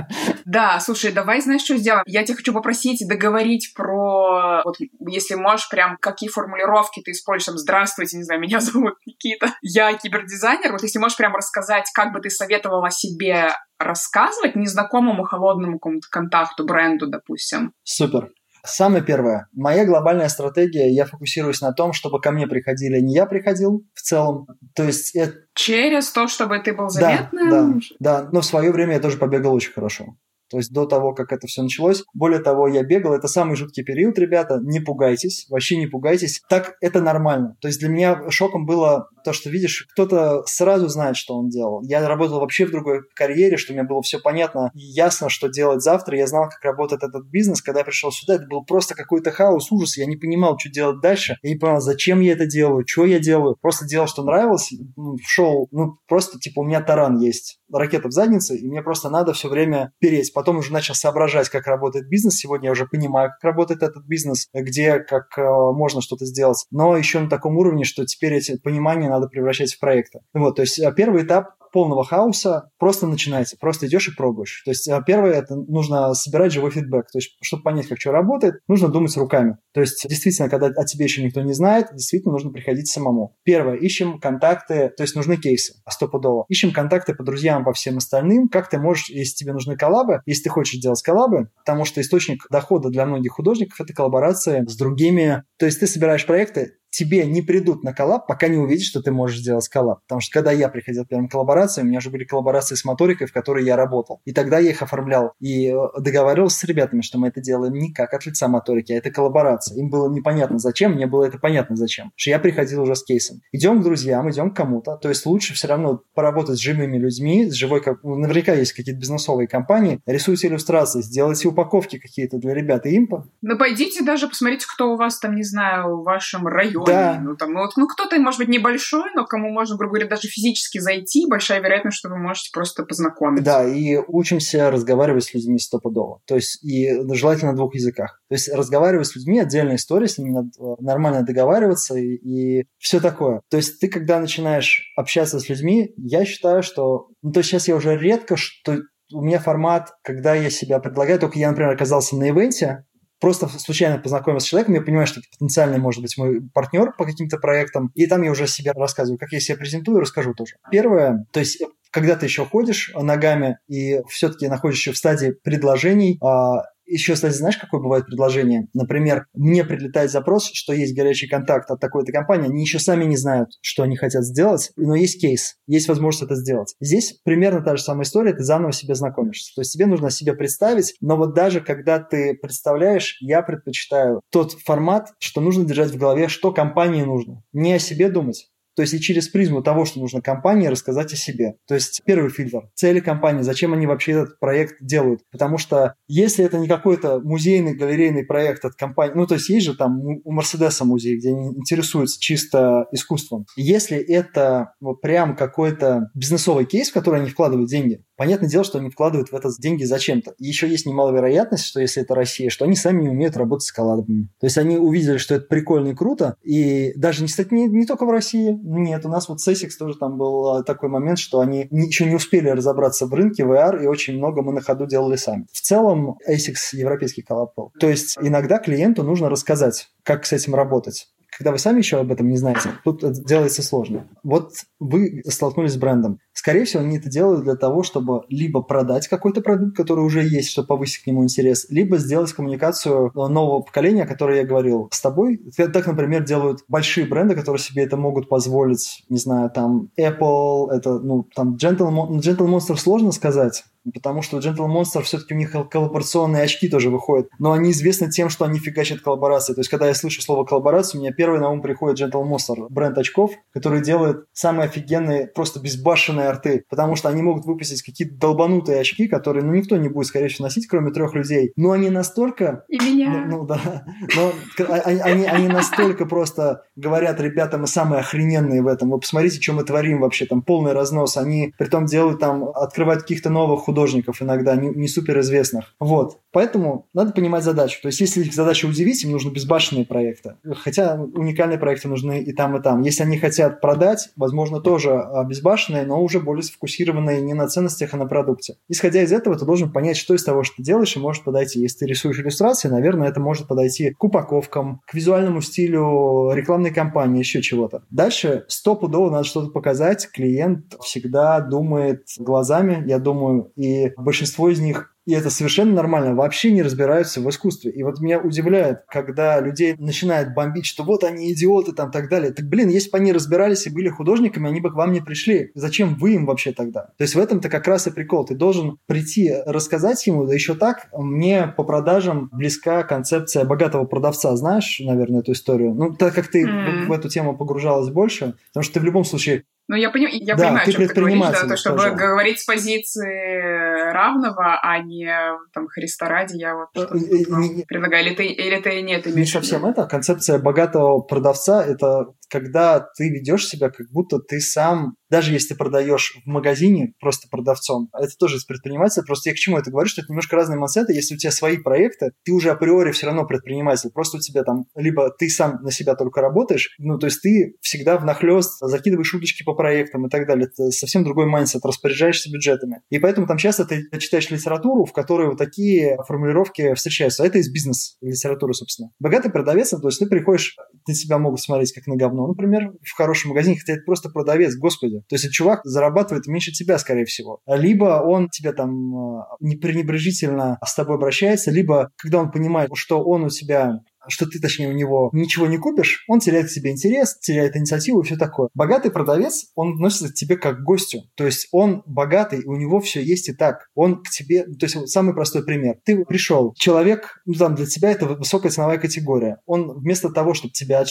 Да, слушай, давай, знаешь, что сделаем? Я тебя хочу попросить договорить про, вот, если можешь, прям какие формулировки ты используешь, там, здравствуйте, не знаю, меня зовут Никита, я кибердизайнер, вот если можешь прям рассказать, как бы ты советовала себе рассказывать незнакомому холодному какому-то контакту, бренду, допустим. Супер. Самое первое. Моя глобальная стратегия, я фокусируюсь на том, чтобы ко мне приходили, не я приходил в целом. То есть через то, чтобы ты был заметным? Да. Но в свое время я тоже побегал очень хорошо. То есть до того, как это все началось. Более того, я бегал. Это самый жуткий период, ребята. Не пугайтесь. Вообще не пугайтесь. Так это нормально. То есть для меня шоком было то, что, видишь, кто-то сразу знает, что он делал. Я работал вообще в другой карьере, что мне было все понятно и ясно, что делать завтра. Я знал, как работает этот бизнес. Когда я пришел сюда, это был просто какой-то хаос, ужас. Я не понимал, что делать дальше. Я не понимал, зачем я это делаю, что я делаю. Просто делал, что нравилось. Шел, просто типа у меня таран есть. Ракета в заднице, и мне просто надо все время переть. Потом уже начал соображать, как работает бизнес. Сегодня я уже понимаю, как работает этот бизнес, где, как можно что-то сделать. Но еще на таком уровне, что теперь эти понимания надо превращать в проекты. Вот, то есть первый этап полного хаоса, просто начинайте, просто идешь и пробуешь. То есть первое, это нужно собирать живой фидбэк. То есть, чтобы понять, как что работает, нужно думать руками. То есть, действительно, когда о тебе еще никто не знает, действительно нужно приходить самому. Первое, ищем контакты, то есть нужны кейсы, стопудово. Ищем контакты по друзьям, по всем остальным. Как ты можешь, если тебе нужны коллабы, если ты хочешь делать коллабы, потому что источник дохода для многих художников – это коллаборация с другими. То есть, ты собираешь проекты, тебе не придут на коллаб, пока не увидят, что ты можешь сделать коллаб. Потому что когда я приходил к первым коллаборациям, у меня уже были коллаборации с моторикой, в которой я работал. И тогда я их оформлял. И договаривался с ребятами, что мы это делаем не как от лица моторики, а это коллаборация. Им было непонятно зачем, мне было это понятно зачем. Потому что я приходил уже с кейсом. Идем к друзьям, идем к кому-то. То есть лучше все равно поработать с живыми людьми, с живой, наверняка есть какие-то бизнесовые компании. Рисуйте иллюстрации, сделайте упаковки какие-то для ребят и им. Ну, пойдите даже, посмотрите, кто у вас там, не знаю, в вашем районе. Да. Кто-то, может быть, небольшой, но кому можно, грубо говоря, даже физически зайти, большая вероятность, что вы можете просто познакомиться. Да, и учимся разговаривать с людьми стопудово. То есть, и желательно на 2 языках. То есть, разговаривать с людьми, отдельная история, с ними надо нормально договариваться и все такое. То есть, ты, когда начинаешь общаться с людьми, я считаю, что... то есть, сейчас я уже редко, что у меня формат, когда я себя предлагаю, только я, например, оказался на ивенте, просто случайно познакомился с человеком, я понимаю, что это потенциальный, может быть, мой партнер по каким-то проектам, и там я уже себе рассказываю, как я себя презентую, расскажу тоже. Первое, то есть когда ты еще ходишь ногами и все-таки находишься в стадии предложений, еще, кстати, знаешь, какое бывает предложение? Например, мне прилетает запрос, что есть горячий контакт от такой-то компании, они еще сами не знают, что они хотят сделать, но есть кейс, есть возможность это сделать. Здесь примерно та же самая история, ты заново себе знакомишься. То есть тебе нужно себе представить, но вот даже когда ты представляешь, я предпочитаю тот формат, что нужно держать в голове, что компании нужно. Не о себе думать. То есть и через призму того, что нужно компании, рассказать о себе. То есть первый фильтр. Цели компании, зачем они вообще этот проект делают. Потому что если это не какой-то музейный, галерейный проект от компании, то есть же там у Мерседеса музей, где они интересуются чисто искусством. Если это прям какой-то бизнесовый кейс, в который они вкладывают деньги, понятное дело, что они вкладывают в это деньги зачем-то. И еще есть немалая вероятность, что если это Россия, что они сами не умеют работать с коллабами. То есть они увидели, что это прикольно и круто, и даже, кстати, не только в России. Нет, у нас с ASICS тоже там был такой момент, что они еще не успели разобраться в рынке VR, и очень много мы на ходу делали сами. В целом ASICS европейский коллаб был. То есть иногда клиенту нужно рассказать, как с этим работать. Когда вы сами еще об этом не знаете, тут это делается сложно. Вот вы столкнулись с брендом. Скорее всего, они это делают для того, чтобы либо продать какой-то продукт, который уже есть, чтобы повысить к нему интерес, либо сделать коммуникацию нового поколения, о которой я говорил с тобой. Так, например, делают большие бренды, которые себе это могут позволить. Не знаю, там Apple, это, там Gentle Monster сложно сказать, потому что Gentle Monster все-таки у них коллаборационные очки тоже выходят, но они известны тем, что они фигачат коллаборации. То есть, когда я слышу слово коллаборация, у меня первый на ум приходит Gentle Monster, бренд очков, который делает самые офигенные, просто безбашенные арты, потому что они могут выпустить какие-то долбанутые очки, которые, никто не будет, скорее всего, носить, кроме 3 людей, но они настолько... И меня. Да. Но они настолько просто говорят, ребята, мы самые охрененные в этом, вы посмотрите, что мы творим вообще, там полный разнос, они притом делают там, открывают каких-то новых художников иногда, не суперизвестных. Вот. Поэтому надо понимать задачу. То есть, если их задача удивить, им нужны безбашенные проекты. Хотя уникальные проекты нужны и там, и там. Если они хотят продать, возможно, тоже безбашенные, но уже более сфокусированные не на ценностях, а на продукте. Исходя из этого, ты должен понять, что из того, что ты делаешь, и может подойти. Если ты рисуешь иллюстрации, наверное, это может подойти к упаковкам, к визуальному стилю рекламной кампании, еще чего-то. Дальше стопудово надо что-то показать. Клиент всегда думает глазами, я думаю, и большинство из них, и это совершенно нормально, вообще не разбираются в искусстве. И вот меня удивляет, когда людей начинают бомбить, что вот они идиоты там, так далее. Так, если бы они разбирались и были художниками, они бы к вам не пришли. Зачем вы им вообще тогда? То есть в этом-то как раз и прикол. Ты должен прийти, рассказать ему, да еще так. Мне по продажам близка концепция богатого продавца. Знаешь, наверное, эту историю? Так как ты в эту тему погружалась больше, потому что ты в любом случае... Я понимаю, о чем ты говоришь, да, чтобы говорить с позиции равного, а не там Христа ради, я вот предлагаю, или ты нет, не совсем это. Концепция богатого продавца – это когда ты ведешь себя, как будто ты сам, даже если ты продаешь в магазине просто продавцом, это тоже из предпринимателя, просто я к чему это говорю, что это немножко разные майндсеты. Если у тебя свои проекты, ты уже априори все равно предприниматель, просто у тебя там, либо ты сам на себя только работаешь, то есть ты всегда внахлёст закидываешь удочки по проектам и так далее. Это совсем другой майндсет, распоряжаешься бюджетами. И поэтому там часто ты читаешь литературу, в которой вот такие формулировки встречаются. Это из бизнес-литературы, собственно. Богатый продавец, то есть ты приходишь, на тебя могут смотреть как на говно, например, в хорошем магазине, хотя это просто продавец, господи. То есть этот чувак зарабатывает меньше тебя, скорее всего. Либо он тебя там пренебрежительно с тобой обращается, либо когда он понимает, что он у тебя... что ты, точнее, у него ничего не купишь, он теряет к тебе интерес, теряет инициативу и все такое. Богатый продавец, он относится к тебе как к гостю. То есть он богатый, у него все есть и так. Он к тебе... То есть вот самый простой пример. Ты пришел, человек, для тебя это высокая ценовая категория. Он вместо того, чтобы тебя отшить,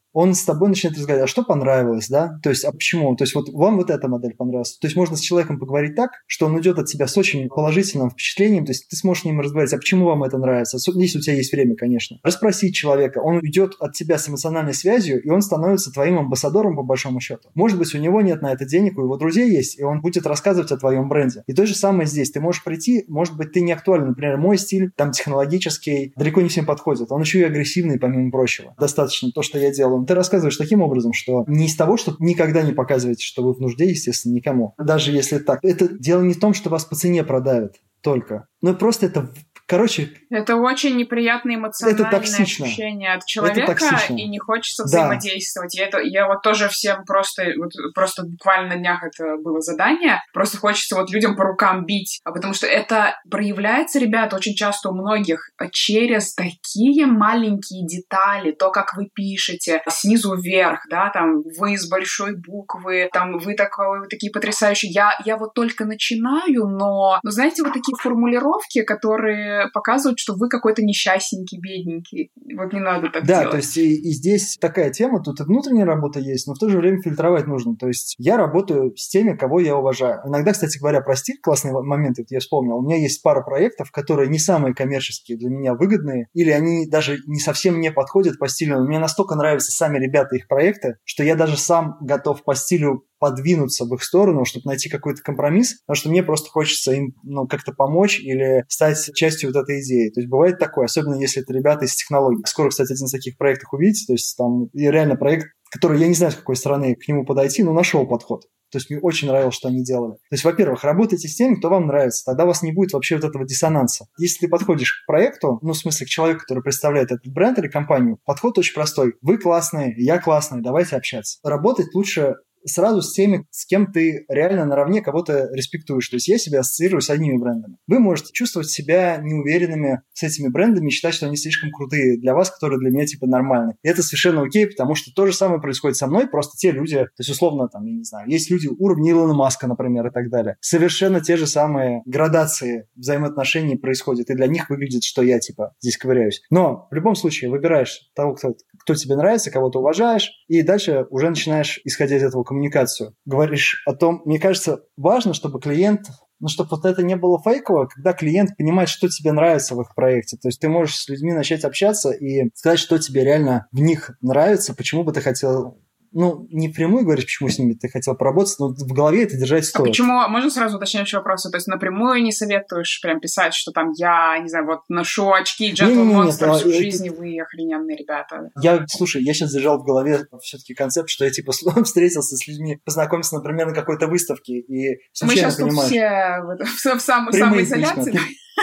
он с тобой начинает разговаривать, а что понравилось, да? То есть, а почему? То есть, вот вам вот эта модель понравилась. То есть, можно с человеком поговорить так, что он уйдет от тебя с очень положительным впечатлением, то есть, ты сможешь с ним разговаривать, а почему вам это нравится? Если у тебя есть время, конечно. Расспросить человека, он уйдет от тебя с эмоциональной связью, и он становится твоим амбассадором, по большому счету. Может быть, у него нет на это денег, у его друзей есть, и он будет рассказывать о твоем бренде. И то же самое здесь. Ты можешь прийти, может быть, ты не актуален. Например, мой стиль, там, технологический, далеко не всем подходит. Он еще и агрессивный, помимо прочего. Достаточно то, что я делаю. Ты рассказываешь таким образом, что не из того, что никогда не показываете, что вы в нужде, естественно, никому. Даже если так. Это дело не в том, что вас по цене продавят только. Но просто это... Короче... Это очень неприятное эмоциональное ощущение от человека, и не хочется взаимодействовать. Я вот тоже всем просто буквально на днях это было задание, просто хочется вот людям по рукам бить, потому что это проявляется, ребята, очень часто у многих через такие маленькие детали, то, как вы пишете, снизу вверх, да, там, вы с большой буквы, там, вы такие потрясающие. Я вот только начинаю, но знаете, вот такие формулировки, которые показывают, что вы какой-то несчастненький, бедненький. Вот не надо так делать. Да, то есть и здесь такая тема, тут и внутренняя работа есть, но в то же время фильтровать нужно. То есть я работаю с теми, кого я уважаю. Иногда, кстати говоря, про стиль, классный момент, это я вспомнил. У меня есть пара проектов, которые не самые коммерческие, для меня выгодные, или они даже не совсем не подходят по стилю. Мне настолько нравятся сами ребята их проекты, что я даже сам готов по стилю подвинуться в их сторону, чтобы найти какой-то компромисс, потому что мне просто хочется им как-то помочь или стать частью вот этой идеи. То есть бывает такое, особенно если это ребята из технологий. Скоро, кстати, один из таких проектов увидите, то есть там реально проект, который я не знаю, с какой стороны к нему подойти, но нашел подход. То есть мне очень нравилось, что они делали. То есть, во-первых, работайте с теми, кто вам нравится. Тогда у вас не будет вообще вот этого диссонанса. Если ты подходишь к проекту, в смысле, к человеку, который представляет этот бренд или компанию, подход очень простой. Вы классные, я классный, давайте общаться. Работать лучше сразу с теми, с кем ты реально наравне кого-то респектуешь. То есть я себя ассоциирую с одними брендами. Вы можете чувствовать себя неуверенными с этими брендами и считать, что они слишком крутые для вас, которые для меня типа нормальные. И это совершенно окей, потому что то же самое происходит со мной, просто те люди, то есть условно там, я не знаю, есть люди уровня Илона Маска, например, и так далее. Совершенно те же самые градации взаимоотношений происходят, и для них выглядит, что я типа здесь ковыряюсь. Но в любом случае выбираешь того, кто тебе нравится, кого ты уважаешь, и дальше уже начинаешь, исходя из этого, коммуникацию. Говоришь о том, мне кажется, важно, чтобы клиент, чтобы вот это не было фейково, когда клиент понимает, что тебе нравится в их проекте. То есть ты можешь с людьми начать общаться и сказать, что тебе реально в них нравится, почему бы ты хотел... не впрямую говоришь, почему с ними ты хотел поработать, но в голове это держать стоит. А почему? Можно сразу уточняющий вопрос? То есть напрямую не советуешь прям писать, что там я, не знаю, вот ношу очки Gentle Monster всю жизнь, и вы охрененные ребята. Слушай, я сейчас держал в голове все-таки концепт, что я типа встретился с людьми, познакомился, например, на какой-то выставке, и мы сейчас тут все в самоизоляции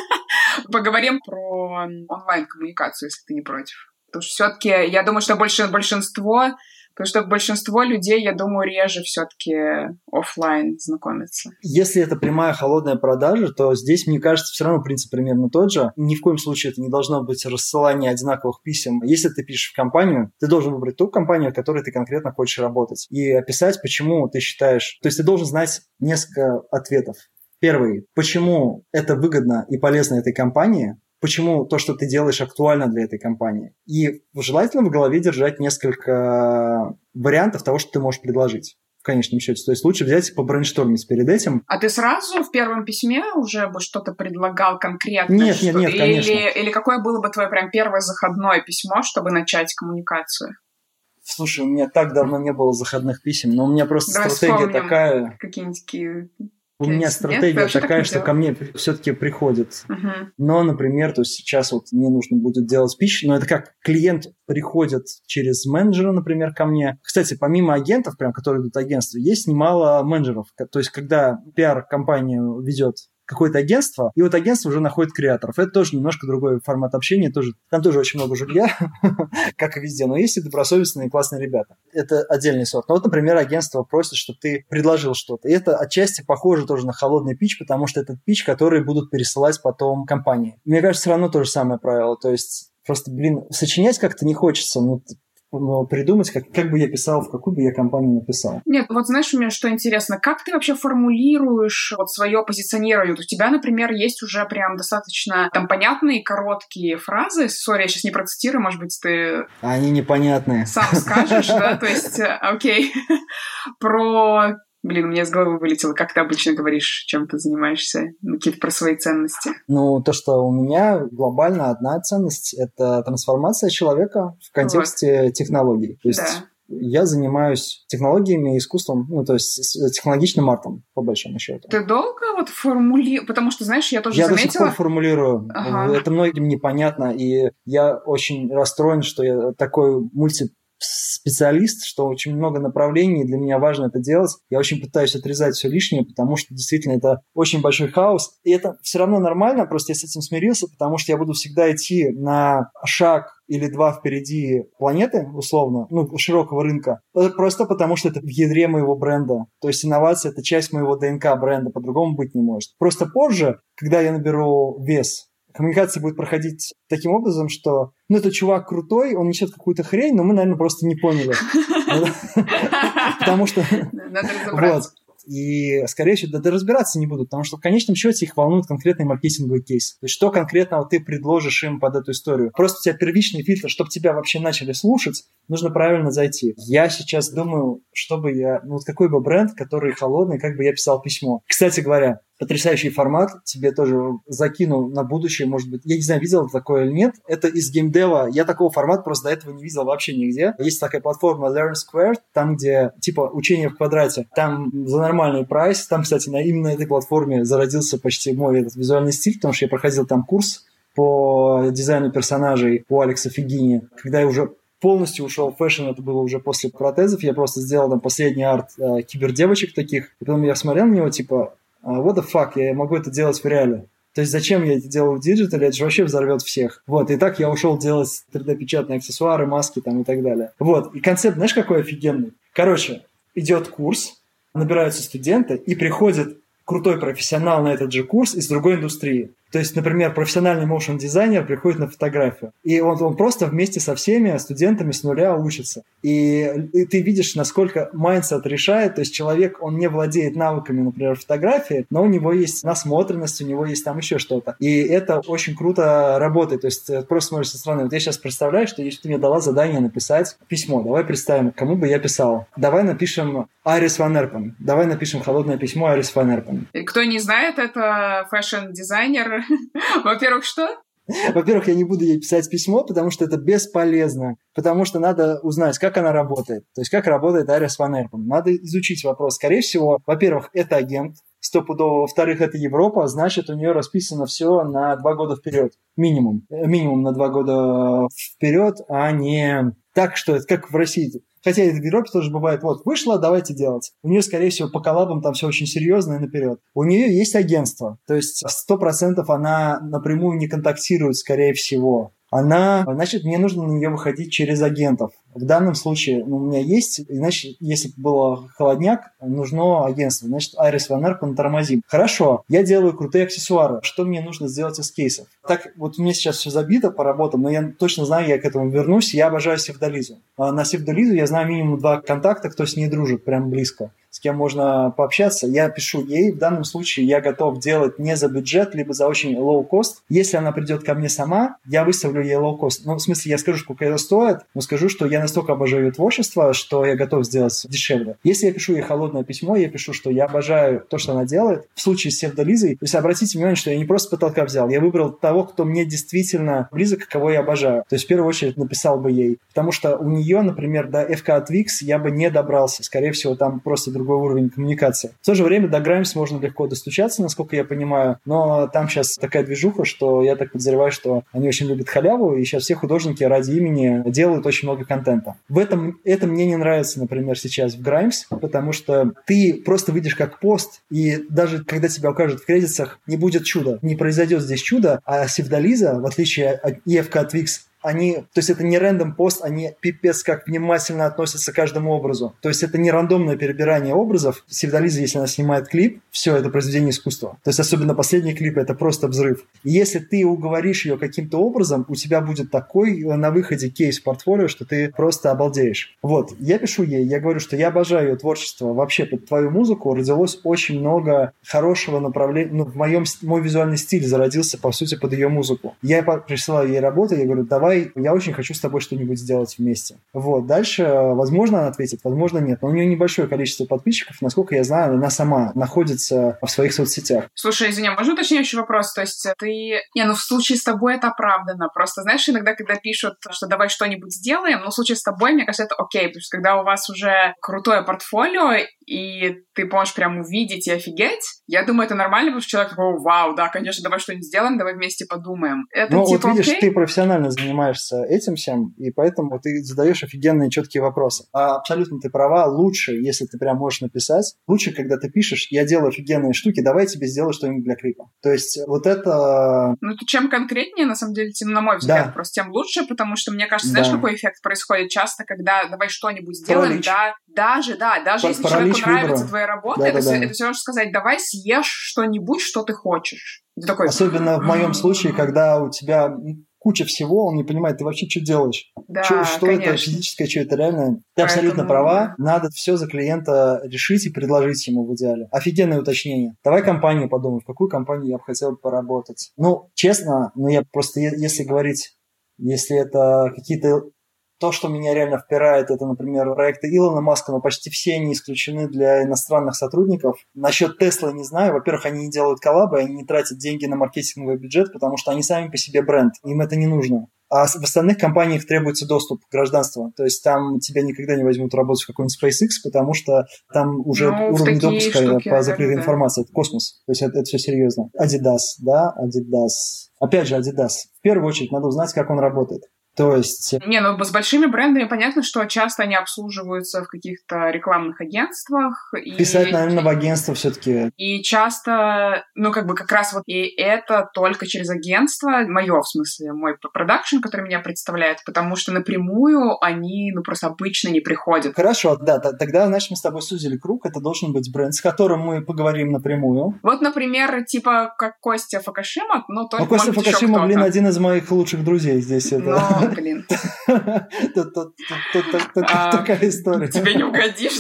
поговорим про онлайн-коммуникацию, если ты не против. Потому что все-таки я думаю, что большинство людей, я думаю, реже все-таки офлайн знакомятся. Если это прямая холодная продажа, то здесь, мне кажется, все равно принцип примерно тот же. Ни в коем случае это не должно быть рассылание одинаковых писем. Если ты пишешь в компанию, ты должен выбрать ту компанию, в которой ты конкретно хочешь работать. И описать, почему ты считаешь... То есть ты должен знать несколько ответов. Первый. Почему это выгодно и полезно этой компании? Почему то, что ты делаешь, актуально для этой компании. И желательно в голове держать несколько вариантов того, что ты можешь предложить в конечном счете. То есть лучше взять и побрейнштормить перед этим. А ты сразу в первом письме уже бы что-то предлагал конкретно? Нет, конечно. Или какое было бы твое прям первое заходное письмо, чтобы начать коммуникацию? Слушай, у меня так давно не было заходных писем, но у меня просто стратегия такая... Какие-нибудь такие... У меня стратегия такая, что ко мне все-таки приходит. Но, например, то есть сейчас вот мне нужно будет делать спич, но это как клиент приходит через менеджера, например, ко мне. Кстати, помимо агентов, прям, которые ведут агентство, есть немало менеджеров. То есть когда пиар-компанию ведет какое-то агентство, и вот агентство уже находит креаторов. Это тоже немножко другой формат общения. Там тоже очень много жулья, как и везде. Но есть и добросовестные классные ребята. Это отдельный сорт. Но вот, например, агентство просит, чтобы ты предложил что-то. И это отчасти похоже тоже на холодный пич, потому что это пич, который будут пересылать потом компании. Мне кажется, все равно то же самое правило. То есть просто, сочинять как-то не хочется. придумать, как бы я писал, в какую бы я компанию написал. Нет, вот знаешь, у меня что интересно, как ты вообще формулируешь вот свое позиционирование? Вот у тебя, например, есть уже прям достаточно там понятные короткие фразы. Сори, я сейчас не процитирую, может быть, ты... Они непонятные. Сам скажешь, да? То есть, окей. Про... Блин, у меня из головы вылетело. Как ты обычно говоришь, чем ты занимаешься? Какие-то про свои ценности. Ну, то, что у меня глобально одна ценность – это трансформация человека в контексте технологий. То есть я занимаюсь технологиями и искусством, ну, то есть технологичным артом, по большому счету. Ты долго вот формулируешь? Потому что, знаешь, я тоже заметила... Я до сих пор формулирую. Ага. Это многим непонятно, и я очень расстроен, что я такой специалист, что очень много направлений, и для меня важно это делать. Я очень пытаюсь отрезать все лишнее, потому что действительно это очень большой хаос. И это все равно нормально, просто я с этим смирился, потому что я буду всегда идти на шаг или два впереди планеты, условно, ну, широкого рынка, просто потому что это в ядре моего бренда. То есть инновация – это часть моего ДНК бренда, по-другому быть не может. Просто позже, когда я наберу вес, коммуникация будет проходить таким образом, что, ну, этот чувак крутой, он несет какую-то хрень, но мы, наверное, просто не поняли. Потому что... Надо разобраться. И, скорее всего, да разбираться не будут, потому что в конечном счете их волнует конкретный маркетинговый кейс. То есть, что конкретно ты предложишь им под эту историю. Просто у тебя первичный фильтр, чтобы тебя вообще начали слушать, нужно правильно зайти. Я сейчас думаю, чтобы я... Ну, вот какой бы бренд, который холодный, как бы я писал письмо. Кстати говоря, потрясающий формат, тебе тоже закину на будущее, может быть. Я не знаю, видел такое или нет. Это из геймдева. Я такого формата просто до этого не видел вообще нигде. Есть такая платформа Learn Squared, там, где, типа, учение в квадрате. Там за нормальный прайс. Там, кстати, именно на этой платформе зародился почти мой этот визуальный стиль, потому что я проходил там курс по дизайну персонажей у Алекса Фигини. Когда я уже полностью ушел в фэшн, это было уже после протезов. Я просто сделал там последний арт кибердевочек таких. И потом я смотрел на него, типа... What the fuck, я могу это делать в реале. То есть зачем я это делаю в диджитале, это же вообще взорвет всех. Вот, и так я ушел делать 3D-печатные аксессуары, маски там и так далее. Вот, и концепт, знаешь, какой офигенный? Короче, идет курс, набираются студенты, и приходит крутой профессионал на этот же курс из другой индустрии. То есть, например, профессиональный моушн-дизайнер приходит на фотографию, и он просто вместе со всеми студентами с нуля учится. И ты видишь, насколько майндсет решает, то есть человек, он не владеет навыками, например, фотографии, но у него есть насмотренность, у него есть там еще что-то. И это очень круто работает, то есть просто смотришь со стороны. Вот я сейчас представляю, что если ты мне дала задание написать письмо, давай представим, кому бы я писал. Давай напишем Айрис Ван Эрпен, давай напишем холодное письмо Айрис Ван Эрпен. Кто не знает, это фэшн-дизайнер. Во-первых, что? Во-первых, я не буду ей писать письмо, потому что это бесполезно. Потому что надо узнать, как она работает. То есть, как работает Айрис Ван Эрпен. Надо изучить вопрос. Скорее всего, во-первых, это агент, стопудово. Во-вторых, это Европа, значит, у нее расписано все на 2 года вперед. Минимум. Минимум на 2 года вперед, а не так, что это как в России. Хотя и в Европе тоже бывает, вот, вышла, давайте делать. У нее, скорее всего, по коллабам там все очень серьезно и наперед. У нее есть агентство, то есть 100% она напрямую не контактирует, скорее всего. Значит, мне нужно на нее выходить через агентов. В данном случае у меня есть, иначе, если бы было холодняк, нужно агентство. Значит, Айрис Ван Эрпен тормозим. Хорошо, я делаю крутые аксессуары. Что мне нужно сделать из кейсов? Так, вот у меня сейчас все забито по работам, но я точно знаю, я к этому вернусь. Я обожаю Севдализу. На Севдализу я знаю минимум 2 контакта, кто с ней дружит прям близко, с кем можно пообщаться. Я пишу ей, в данном случае я готов делать не за бюджет, либо за очень low cost. Если она придет ко мне сама, я выставлю ей low cost. Ну, в смысле, я скажу, сколько это стоит, но скажу, что я настолько обожаю ее творчество, что я готов сделать дешевле. Если я пишу ей холодное письмо, я пишу, что я обожаю то, что она делает. В случае с Севдализой, то есть обратите внимание, что я не просто с потолка взял, я выбрал того, кто мне действительно близок, кого я обожаю. То есть в первую очередь написал бы ей. Потому что у нее, например, до FK Twix я бы не добрался. Скорее всего, там просто другой уровень коммуникации. В то же время до Grimes можно легко достучаться, насколько я понимаю, но там сейчас такая движуха, что я так подозреваю, что они очень любят халяву, и сейчас все художники ради имени делают очень много контента. Это мне не нравится, например, сейчас в Grimes, потому что ты просто видишь как пост, и даже когда тебя укажут в кредитах, не будет чуда. Не произойдет здесь чудо, а Севдализа, в отличие от EFK Twix, они, то есть это не рэндом пост, они пипец как внимательно относятся к каждому образу. То есть это не рандомное перебирание образов. Севдализа, если она снимает клип, все, это произведение искусства. То есть особенно последний клип, это просто взрыв. И если ты уговоришь ее каким-то образом, у тебя будет такой на выходе кейс в портфолио, что ты просто обалдеешь. Вот, я пишу ей, я говорю, что я обожаю ее творчество. Вообще под твою музыку родилось очень много хорошего направления. Ну, мой визуальный стиль зародился, по сути, под ее музыку. Я присылаю ей работу, я говорю, давай, я очень хочу с тобой что-нибудь сделать вместе. Вот, дальше, возможно, она ответит, возможно, нет. Но у нее небольшое количество подписчиков, насколько я знаю, она сама находится в своих соцсетях. Слушай, извини, можно уточняющий вопрос? То есть ты... в случае с тобой это оправдано. Просто, знаешь, иногда, когда пишут, что давай что-нибудь сделаем, но в случае с тобой, мне кажется, это окей, потому что когда у вас уже крутое портфолио, и ты можешь прям увидеть и офигеть, я думаю, это нормально, потому что человек такой, вау, да, конечно, давай что-нибудь сделаем, давай вместе подумаем. Это ну, типа вот видишь, окей? ты профессионально занимаешься этим всем, и поэтому ты задаешь офигенные четкие вопросы. А абсолютно ты права, лучше, если ты прям можешь написать, лучше, когда ты пишешь, я делаю офигенные штуки, давай тебе сделаю что-нибудь для клипа. То есть вот это... Ну, чем конкретнее, на самом деле, тем, на мой взгляд, просто тем лучше, потому что, мне кажется, знаешь, какой эффект происходит часто, когда давай что-нибудь сделаем, даже если человеку нравится твоя работа, это все равно сказать, давай съешь что-нибудь, что ты хочешь. Ты такой... Особенно в моем случае, когда у тебя куча всего, он не понимает, ты вообще что делаешь? Да, что это физическое, что это реальное? Ты абсолютно права. Надо все за клиента решить и предложить ему в идеале. Офигенное уточнение. Давай компанию подумай, в какую компанию я бы хотел поработать. Ну, честно, я просто, если говорить, если это какие-то... То, что меня реально впирает, это, например, проекты Илона Маска, но почти все они исключены для иностранных сотрудников. Насчет Tesla не знаю. Во-первых, они не делают коллабы, они не тратят деньги на маркетинговый бюджет, потому что они сами по себе бренд. Им это не нужно. А в остальных компаниях требуется доступ к гражданству. То есть там тебя никогда не возьмут работать в какой-нибудь SpaceX, потому что там уже уровень допуска штуки, по закрытой информации. Это космос. То есть это все серьезно. Adidas, да, Adidas. Опять же, Adidas. В первую очередь надо узнать, как он работает. То есть... с большими брендами понятно, что часто они обслуживаются в каких-то рекламных агентствах. Писать, наверное, в агентство все-таки. И часто, как раз вот и это только через агентство, мой продакшн, который меня представляет, потому что напрямую они, просто обычно не приходят. Хорошо, да, тогда, значит, мы с тобой сузили круг, это должен быть бренд, с которым мы поговорим напрямую. Вот, например, типа как Костя Фукашима, но только, Костя Фукашима, один из моих лучших друзей здесь. Блин. Такая история. Тебе не угодишь.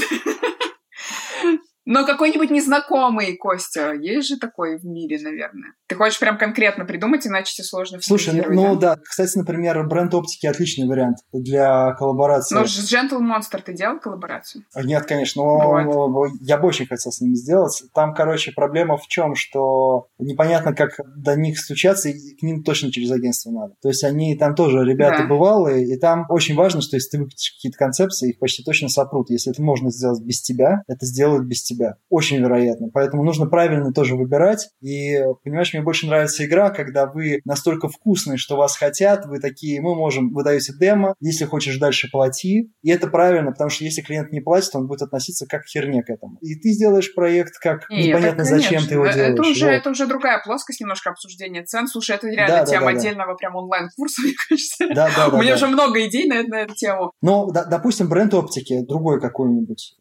Но какой-нибудь незнакомый Костя, есть же такой в мире, наверное. Ты хочешь прям конкретно придумать, иначе тебе сложно фиксировать. Слушай, да. Кстати, например, бренд оптики отличный вариант для коллаборации. Но с Gentle Monster ты делал коллаборацию? Нет, конечно, но я бы очень хотел с ними сделать. Там, проблема в чем, что непонятно, как до них стучаться, и к ним точно через агентство надо. То есть они там тоже ребята бывалые, и там очень важно, что если ты выкатишь какие-то концепции, их почти точно сопрут. Если это можно сделать без тебя, это сделают без тебя. Очень вероятно. Поэтому нужно правильно тоже выбирать. И, понимаешь, мне больше нравится игра, когда вы настолько вкусные, что вас хотят, вы такие, вы даете демо, если хочешь дальше плати. И это правильно, потому что если клиент не платит, он будет относиться как к херне к этому. И ты сделаешь проект, как непонятно зачем ты его делаешь. Это уже другая плоскость немножко обсуждения цен. Слушай, это реально тема отдельного прям онлайн-курса, мне кажется. У меня уже много идей на эту тему. Ну, допустим, бренд оптики, другой какой-нибудь.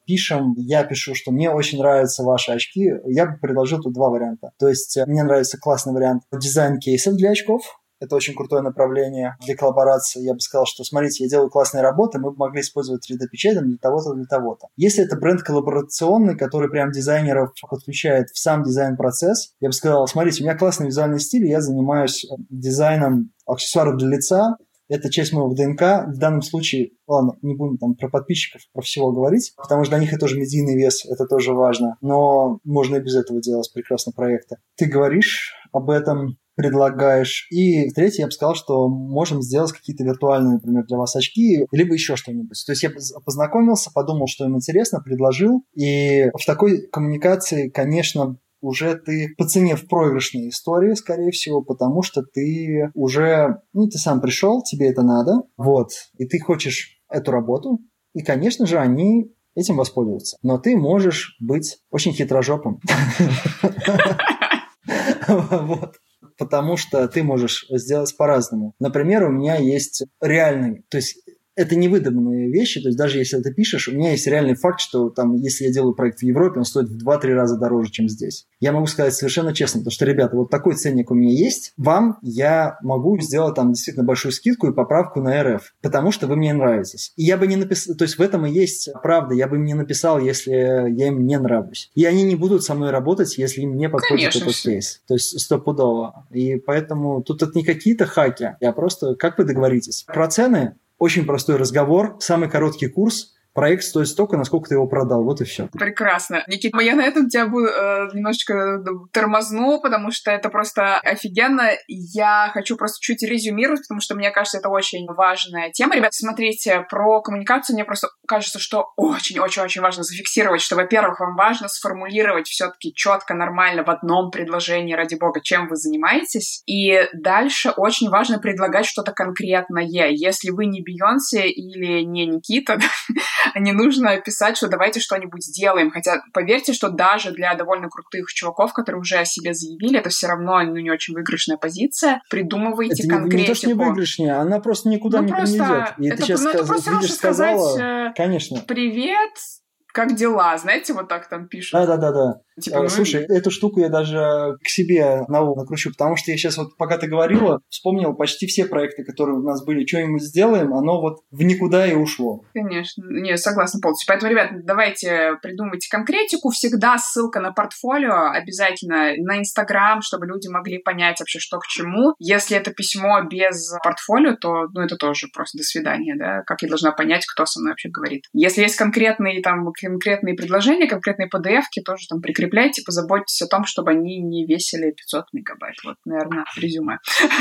Я пишу, что мне очень нравятся ваши очки. Я бы предложил тут два варианта. То есть мне нравится классный вариант дизайн кейсов для очков. Это очень крутое направление для коллаборации. Я бы сказал, что, смотрите, я делаю классные работы, мы бы могли использовать 3D-печать для того-то, для того-то. Если это бренд коллаборационный, который прям дизайнеров подключает в сам дизайн-процесс, я бы сказал, смотрите, у меня классный визуальный стиль, я занимаюсь дизайном аксессуаров для лица, это часть моего ДНК. В данном случае, ладно, не будем там про подписчиков, про всего говорить, потому что для них это тоже медийный вес, это тоже важно. Но можно и без этого делать прекрасно проекты. Ты говоришь об этом, предлагаешь. И третье, я бы сказал, что можем сделать какие-то виртуальные, например, для вас очки, либо еще что-нибудь. То есть я познакомился, подумал, что им интересно, предложил. И в такой коммуникации, конечно, уже ты по цене в проигрышной истории, скорее всего, потому что ты уже, ты сам пришел, тебе это надо, и ты хочешь эту работу, и, конечно же, они этим воспользуются. Но ты можешь быть очень хитрожопым. потому что ты можешь сделать по-разному. Например, у меня есть реальный, то есть это не выдуманные вещи, то есть даже если ты пишешь, у меня есть реальный факт, что там, если я делаю проект в Европе, он стоит в 2-3 раза дороже, чем здесь. Я могу сказать совершенно честно, потому что, ребята, вот такой ценник у меня есть, вам я могу сделать там действительно большую скидку и поправку на РФ, потому что вы мне нравитесь. И я бы не написал, то есть в этом и есть правда, я бы им не написал, если я им не нравлюсь. И они не будут со мной работать, если им не подходит этот кейс. То есть стопудово. И поэтому тут это не какие-то хаки, а просто как вы договоритесь. Про цены очень простой разговор, самый короткий курс. Проект стоит столько, насколько ты его продал. Вот и все. Прекрасно. Никита, я на этом тебя немножечко тормозну, потому что это просто офигенно. Я хочу просто чуть резюмировать, потому что мне кажется, это очень важная тема. Ребята, смотрите, про коммуникацию мне просто кажется, что очень-очень-очень важно зафиксировать, что, во-первых, вам важно сформулировать все-таки четко, нормально в одном предложении, ради бога, чем вы занимаетесь. И дальше очень важно предлагать что-то конкретное. Если вы не Бейонсе или не Никита, не нужно писать, что давайте что-нибудь сделаем. Хотя, поверьте, что даже для довольно крутых чуваков, которые уже о себе заявили, это все равно не очень выигрышная позиция. Придумывайте конкретику. Это не то, что не выигрышная, она просто никуда не приведет. И это, ты сейчас видишь, сказала, конечно. Привет, как дела? Знаете, вот так там пишут. Да. Типа, слушай, эту штуку я даже к себе на ум накручу, потому что я сейчас вот, пока ты говорила, вспомнил почти все проекты, которые у нас были, что-нибудь сделаем, оно вот в никуда и ушло. Конечно, не, согласна полностью. Поэтому, ребят, давайте придумайте конкретику, всегда ссылка на портфолио, обязательно на Инстаграм, чтобы люди могли понять вообще, что к чему. Если это письмо без портфолио, то, это тоже просто до свидания, да, как я должна понять, кто со мной вообще говорит. Если есть конкретные предложения, конкретные PDF-ки, тоже там прикрепляйте, позаботьтесь о том, чтобы они не весили 500 мегабайт. Вот, наверное, резюме.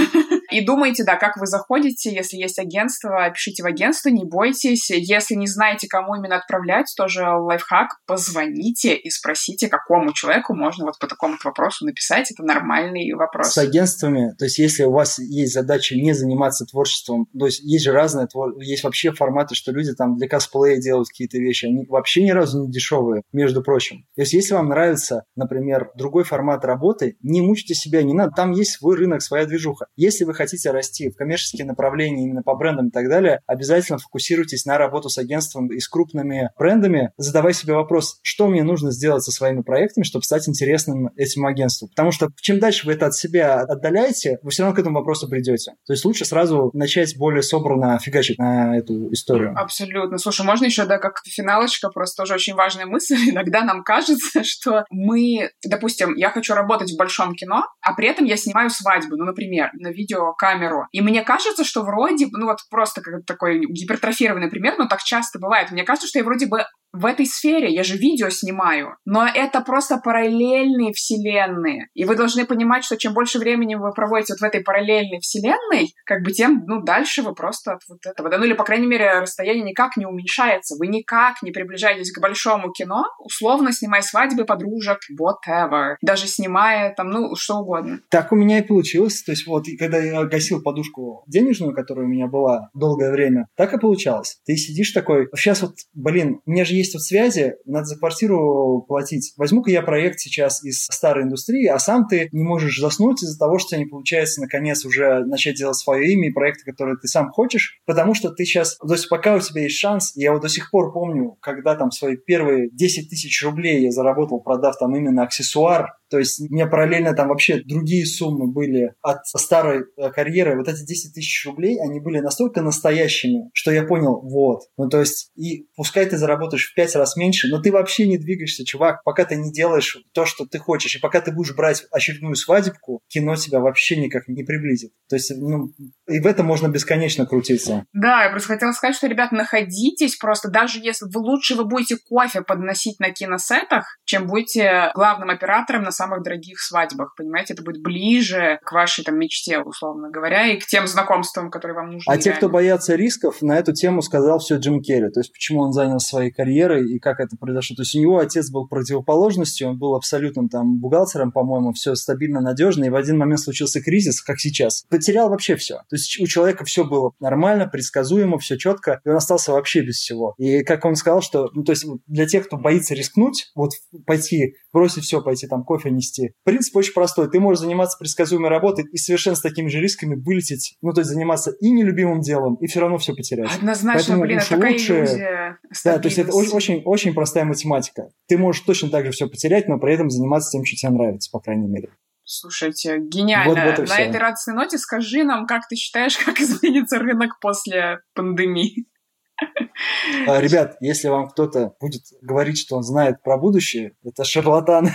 И думайте, да, как вы заходите. Если есть агентство, пишите в агентство, не бойтесь. Если не знаете, кому именно отправлять, тоже лайфхак, позвоните и спросите, какому человеку можно вот по такому вопросу написать. Это нормальный вопрос. С агентствами, то есть если у вас есть задача не заниматься творчеством, то есть есть же разные, есть вообще форматы, что люди там для косплея делают какие-то вещи, они вообще ни разу не дешевые, между прочим. То есть если вам нравится, например, другой формат работы, не мучьте себя, не надо, там есть свой рынок, своя движуха. Если вы хотите расти в коммерческие направления, именно по брендам и так далее, обязательно фокусируйтесь на работу с агентством и с крупными брендами, задавай себе вопрос, что мне нужно сделать со своими проектами, чтобы стать интересным этим агентству. Потому что чем дальше вы это от себя отдаляете, вы все равно к этому вопросу придете. То есть лучше сразу начать более собранно фигачить на эту историю. Абсолютно. Слушай, можно еще, да, как финалочка, просто тоже очень важная мысль. Иногда нам кажется, что мы, допустим, я хочу работать в большом кино, а при этом я снимаю свадьбу, например, на видеокамеру. И мне кажется, что вроде, просто как такой гипертрофированный пример, но так часто бывает. Мне кажется, что я вроде бы в этой сфере, я же видео снимаю, но это просто параллельные вселенные. И вы должны понимать, что чем больше времени вы проводите вот в этой параллельной вселенной, тем, дальше вы просто от вот этого, или, по крайней мере, расстояние никак не уменьшается. Вы никак не приближаетесь к большому кино, условно снимая свадьбы подружек, whatever. Даже снимая что угодно. Так у меня и получилось. То есть вот, когда я гасил подушку денежную, которая у меня была долгое время, так и получалось. Ты сидишь такой, сейчас вот, у меня же есть вот связи, надо за квартиру платить. Возьму-ка я проект сейчас из старой индустрии, а сам ты не можешь заснуть из-за того, что у тебя не получается наконец уже начать делать свое имя и проекты, которые ты сам хочешь, потому что ты сейчас, то есть пока у тебя есть шанс, я вот до сих пор помню, когда там свои первые 10 тысяч рублей я заработал, продав там именно аксессуар, то есть у меня параллельно там вообще другие суммы были от старой карьеры. Вот эти 10 тысяч рублей, они были настолько настоящими, что я понял, то есть и пускай ты заработаешь в 5 раз меньше, но ты вообще не двигаешься, чувак, пока ты не делаешь то, что ты хочешь. И пока ты будешь брать очередную свадебку, кино тебя вообще никак не приблизит. То есть, и в этом можно бесконечно крутиться. Да, я просто хотела сказать, что, ребят, находитесь просто, даже если вы будете кофе подносить на киносетах, чем будете главным оператором на самых дорогих свадьбах, понимаете? Это будет ближе к вашей мечте, условно говоря, и к тем знакомствам, которые вам нужны. А те, кто боятся рисков, на эту тему сказал все Джим Керри. То есть, почему он занял своей карьерой и как это произошло. То есть, у него отец был противоположностью, он был абсолютным бухгалтером, по-моему, все стабильно, надежно, и в один момент случился кризис, как сейчас. Потерял вообще все. То есть, у человека все было нормально, предсказуемо, все четко, и он остался вообще без всего. И как он сказал, что, то есть, для тех, кто боится рискнуть, пойти бросить все, пойти там кофе нести. Принцип очень простой. Ты можешь заниматься предсказуемой работой и совершенно с такими же рисками вылететь, ну, то есть заниматься и нелюбимым делом, и все равно все потерять. Однозначно, Поэтому это такая лучше... иллюзия стабильности. Да, то есть это очень, очень простая математика. Ты можешь точно так же все потерять, но при этом заниматься тем, что тебе нравится, по крайней мере. Слушайте, гениально. Вот На этой радостной ноте скажи нам, как ты считаешь, как изменится рынок после пандемии? Ребят, если вам кто-то будет говорить, что он знает про будущее, это шарлатан.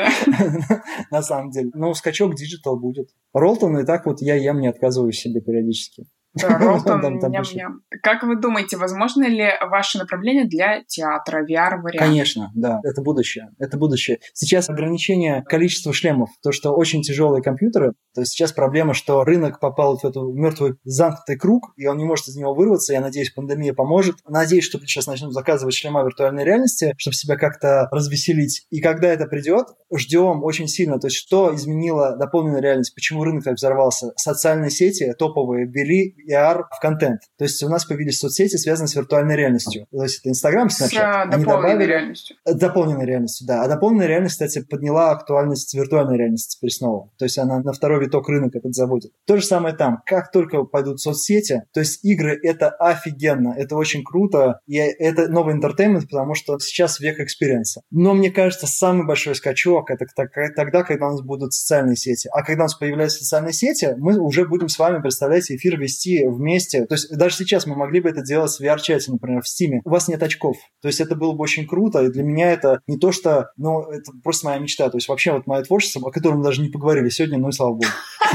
На самом деле. Но скачок диджитал будет. Ролтон и так вот я ем, не отказываю себе периодически. Да, Ролтон, ням-ням. Как вы думаете, возможно ли ваше направление для театра, VR-вариант? Конечно, да. Это будущее. Это будущее. Сейчас ограничение количества шлемов. То, что очень тяжелые компьютеры. То есть сейчас проблема, что рынок попал в этот мертвый замкнутый круг, и он не может из него вырваться. Я надеюсь, пандемия поможет. Надеюсь, что сейчас начнут заказывать шлема виртуальной реальности, чтобы себя как-то развеселить. И когда это придет, ждем очень сильно. То есть что изменило дополненную реальность? Почему рынок так взорвался? Социальные сети топовые ввели VR в контент. То есть у нас появились соцсети, связанные с виртуальной реальностью. То есть это Инстаграм, Снапчат. С дополненной реальностью. Дополненной реальностью, да. А дополненная реальность, кстати, подняла актуальность виртуальной реальности теперь снова. То есть она на второй виток рынок этот заводит. То же самое там. Как только пойдут соцсети, то есть игры — это офигенно, это очень круто, и это новый интертеймент, потому что сейчас век экспириенса. Но мне кажется, самый большой скачок — это тогда, когда у нас будут социальные сети. А когда у нас появляются социальные сети, мы уже будем с вами, представляете, эфир вести вместе. То есть даже сейчас мы могли бы это делать в VR-чате, например, в Steam. У вас нет очков. То есть это было бы очень круто, и для меня это не то, что... Ну, это просто моя мечта. То есть вообще вот мое творчество, о котором мы даже не поговорили сегодня, ну и слава богу.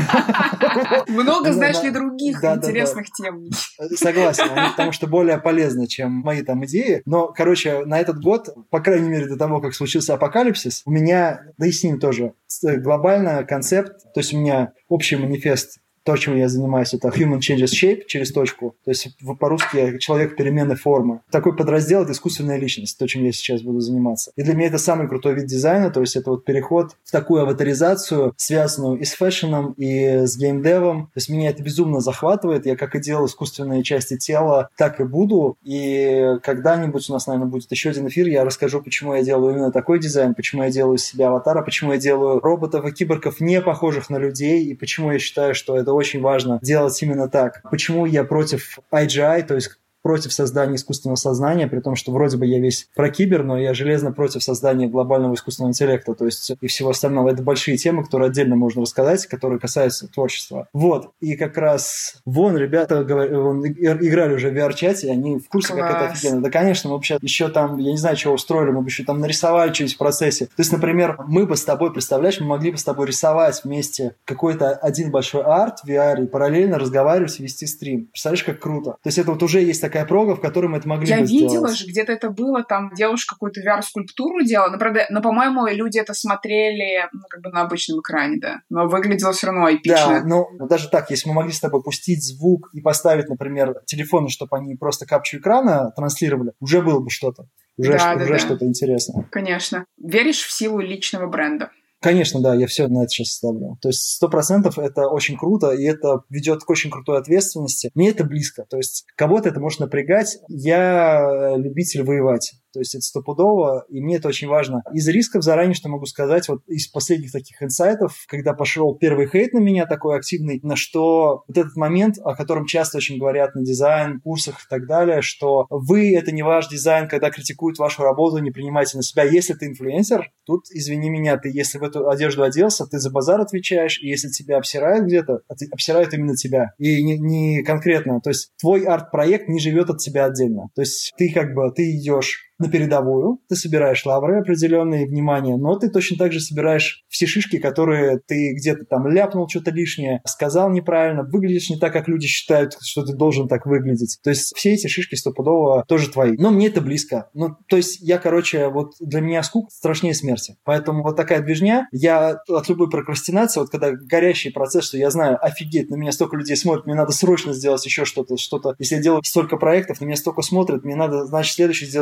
Много, знаешь ли, других интересных тем. Согласен, потому что более полезны, чем мои там идеи. Но, короче, на этот год, по крайней мере, до того, как случился апокалипсис, у меня, да и с ним тоже, глобально концепт, то есть у меня общий манифест. То, чем я занимаюсь, это Human Changes Shape через точку. То есть по-русски человек переменной формы. Такой подраздел — это искусственная личность, то, чем я сейчас буду заниматься. И для меня это самый крутой вид дизайна, то есть это вот переход в такую аватаризацию, связанную и с фэшном, и с геймдевом. То есть меня это безумно захватывает. Я как и делал искусственные части тела, так и буду. И когда-нибудь у нас, наверное, будет еще один эфир, я расскажу, почему я делаю именно такой дизайн, почему я делаю из себя аватара, почему я делаю роботов и киборгов, не похожих на людей, и почему я считаю, что это очень важно делать именно так. Почему я против IGI, то есть против создания искусственного сознания, при том, что вроде бы я весь про кибер, но я железно против создания глобального искусственного интеллекта, то есть и всего остального. Это большие темы, которые отдельно можно рассказать, которые касаются творчества. Вот. И как раз ребята играли уже в VR-чате, они в курсе, как это офигенно. Да, конечно, мы вообще еще там, я не знаю, чего устроили, мы бы еще там нарисовали что-нибудь в процессе. То есть, например, мы бы с тобой, представляешь, мы могли бы с тобой рисовать вместе какой-то один большой арт в VR и параллельно разговаривать и вести стрим. Представляешь, как круто. То есть это вот уже есть такая прога, в которой мы это могли бы сделать. Я видела же, где-то это было, там девушка какую-то VR-скульптуру делала, но, по-моему, люди это смотрели, как бы на обычном экране, да, но выглядело все равно эпично. Да, но даже так, если мы могли с тобой пустить звук и поставить, например, телефоны, чтобы они просто капчу экрана транслировали, уже было бы что-то, уже что-то интересное. Конечно. Веришь в силу личного бренда? Конечно, да, я все на это сейчас ставлю. То есть 100% это очень круто, и это ведет к очень крутой ответственности. Мне это близко. То есть кого-то это может напрягать. Я любитель воевать. То есть это стопудово, и мне это очень важно. Из рисков заранее, что могу сказать, вот из последних таких инсайтов, когда пошел первый хейт на меня такой активный, на что вот этот момент, о котором часто очень говорят на дизайн, курсах и так далее, что вы — это не ваш дизайн, когда критикуют вашу работу, не принимайте на себя. Если ты инфлюенсер, тут, извини меня, ты если в эту одежду оделся, ты за базар отвечаешь, и если тебя обсирают где-то, обсирают именно тебя. И не конкретно. То есть твой арт-проект не живет от тебя отдельно. То есть ты идешь на передовую, ты собираешь лавры определенные, внимание, но ты точно так же собираешь все шишки, которые ты где-то там ляпнул что-то лишнее, сказал неправильно, выглядишь не так, как люди считают, что ты должен так выглядеть. То есть все эти шишки стопудово тоже твои. Но мне это близко. Ну, то есть я, вот для меня скука страшнее смерти. Поэтому вот такая движня, я от любой прокрастинации, вот когда горящий процесс, что я знаю, офигеть, на меня столько людей смотрят, мне надо срочно сделать еще что-то. Если я делаю столько проектов, на меня столько смотрят, мне надо, значит, следующий сделать еще круче,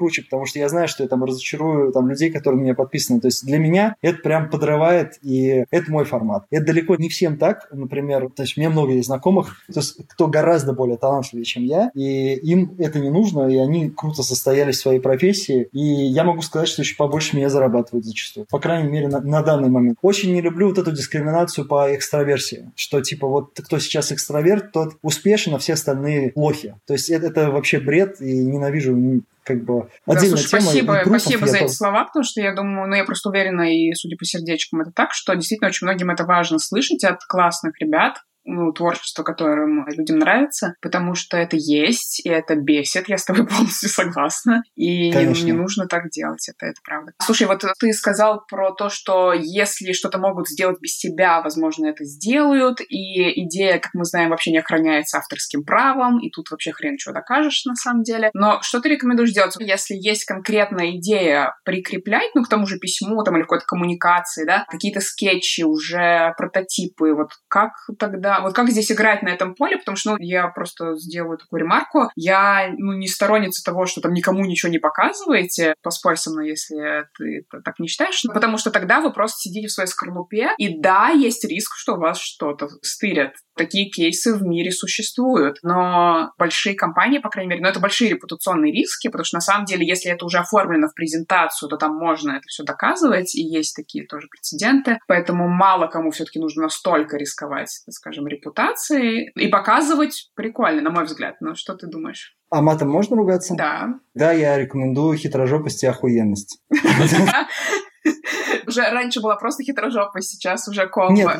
круче, потому что я знаю, что я там разочарую там людей, которые на меня подписаны. То есть для меня это прям подрывает, и это мой формат. Это далеко не всем так. Например, то есть у меня много есть знакомых, то есть, кто гораздо более талантливее, чем я, и им это не нужно, и они круто состоялись в своей профессии, и я могу сказать, что еще побольше меня зарабатывают зачастую. По крайней мере, на данный момент. Очень не люблю вот эту дискриминацию по экстраверсии, что типа вот кто сейчас экстраверт, тот успешен, а все остальные плохи. То есть это вообще бред, и ненавижу как бы отдельная тема. Спасибо за эти слова, потому что я думаю, я просто уверена, и судя по сердечкам, это так, что действительно очень многим это важно слышать от классных ребят, творчество, которым людям нравится, потому что это есть, и это бесит, я с тобой полностью согласна, и не нужно так делать, это правда. Слушай, вот ты сказал про то, что если что-то могут сделать без тебя, возможно, это сделают, и идея, как мы знаем, вообще не охраняется авторским правом, и тут вообще хрен чего докажешь на самом деле. Но что ты рекомендуешь делать, если есть конкретная идея прикреплять, к тому же письму, или какой-то коммуникации, да, какие-то скетчи, уже прототипы, вот как тогда вот как здесь играть на этом поле, потому что, я просто сделаю такую ремарку, я, не сторонница того, что там никому ничего не показываете, поспорь со мной, если ты так не считаешь, потому что тогда вы просто сидите в своей скорлупе, и да, есть риск, что у вас что-то стырят. Такие кейсы в мире существуют, но большие компании, по крайней мере, это большие репутационные риски, потому что на самом деле, если это уже оформлено в презентацию, то там можно это все доказывать, и есть такие тоже прецеденты, поэтому мало кому все-таки нужно настолько рисковать, так скажем, репутацией, и показывать прикольно, на мой взгляд. Но что ты думаешь? А матом можно ругаться? Да. Да, я рекомендую хитрожопость и охуенность. Уже раньше была просто хитрожопость, сейчас уже комбо. Нет,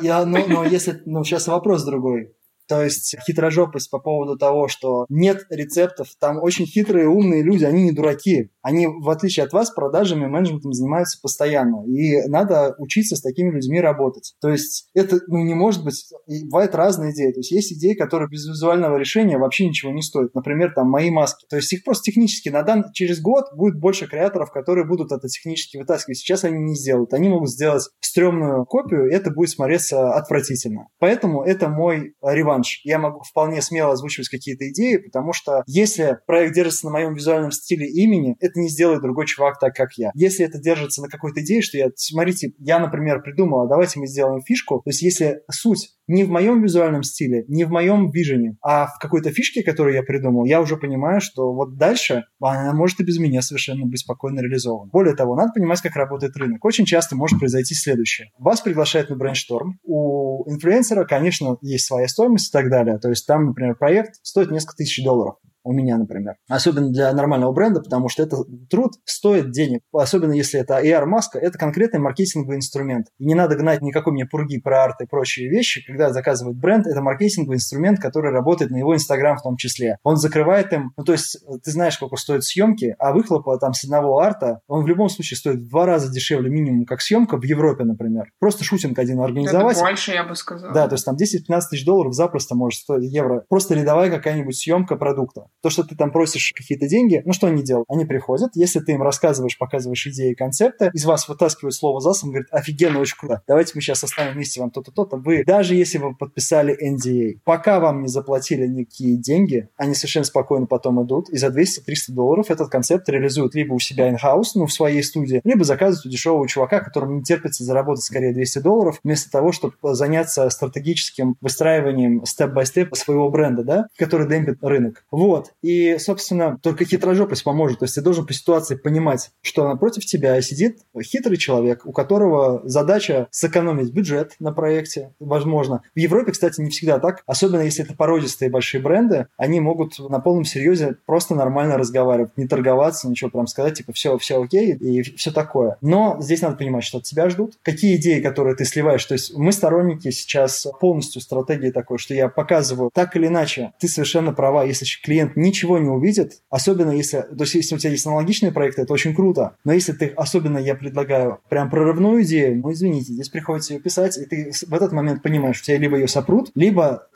сейчас вопрос другой. То есть хитрожопость по поводу того, что нет рецептов, там очень хитрые, умные люди, они не дураки. Они, в отличие от вас, продажами, менеджментом занимаются постоянно. И надо учиться с такими людьми работать. То есть это не может быть... Бывают разные идеи. То есть есть идеи, которые без визуального решения вообще ничего не стоят. Например, там мои маски. То есть их просто технически через год будет больше креаторов, которые будут это технически вытаскивать. Сейчас они не сделают. Они могут сделать стрёмную копию, и это будет смотреться отвратительно. Поэтому это мой реванш. Я могу вполне смело озвучивать какие-то идеи, потому что если проект держится на моем визуальном стиле имени, это не сделает другой чувак так, как я. Если это держится на какой-то идее, что смотрите, я, например, придумал, давайте мы сделаем фишку. То есть если суть не в моем визуальном стиле, не в моем вижене, а в какой-то фишке, которую я придумал, я уже понимаю, что вот дальше она может и без меня совершенно быть спокойно реализована. Более того, надо понимать, как работает рынок. Очень часто может произойти следующее. Вас приглашают на брейншторм. У инфлюенсера, конечно, есть своя стоимость и так далее. То есть там, например, проект стоит несколько тысяч $1000. У меня, например. Особенно для нормального бренда, потому что этот труд стоит денег. Особенно если это AR-маска, это конкретный маркетинговый инструмент. И не надо гнать никакой мне пурги про арт и прочие вещи. Когда заказывает бренд, это маркетинговый инструмент, который работает на его Инстаграм в том числе. Он закрывает им... то есть ты знаешь, сколько стоят съемки, а выхлопа там с одного арта, он в любом случае стоит в 2 раза дешевле минимум, как съемка в Европе, например. Просто шутинг один организовать. Это больше, я бы сказал. Да, то есть там 10-15 тысяч $1000 запросто может стоить евро. Просто рядовая какая-нибудь съемка продукта. То, что ты там просишь какие-то деньги, что они делают? Они приходят, если ты им рассказываешь, показываешь идеи и концепты, из вас вытаскивают слово за словом, говорят, офигенно, очень круто, давайте мы сейчас составим вместе вам то-то, то-то. Вы, даже если вы подписали NDA, пока вам не заплатили никакие деньги, они совершенно спокойно потом идут, и за $200-300 этот концепт реализуют либо у себя in-house, в своей студии, либо заказывают у дешевого чувака, которому не терпится заработать скорее $200, вместо того, чтобы заняться стратегическим выстраиванием степ-бай-степ своего бренда, да, который демпит рынок. Вот. И, собственно, только хитрожопость поможет. То есть ты должен по ситуации понимать, что напротив тебя сидит хитрый человек, у которого задача сэкономить бюджет на проекте, возможно. В Европе, кстати, не всегда так. Особенно если это породистые большие бренды, они могут на полном серьезе просто нормально разговаривать, не торговаться, ничего прям сказать, типа все окей и все такое. Но здесь надо понимать, что от тебя ждут. Какие идеи, которые ты сливаешь. То есть мы сторонники сейчас полностью стратегии такой, что я показываю так или иначе, ты совершенно права, если клиент ничего не увидит, особенно если у тебя есть аналогичные проекты, это очень круто, но если ты, особенно я предлагаю прям прорывную идею, извините, здесь приходится ее писать, и ты в этот момент понимаешь, что тебя либо ее сопрут, либо ты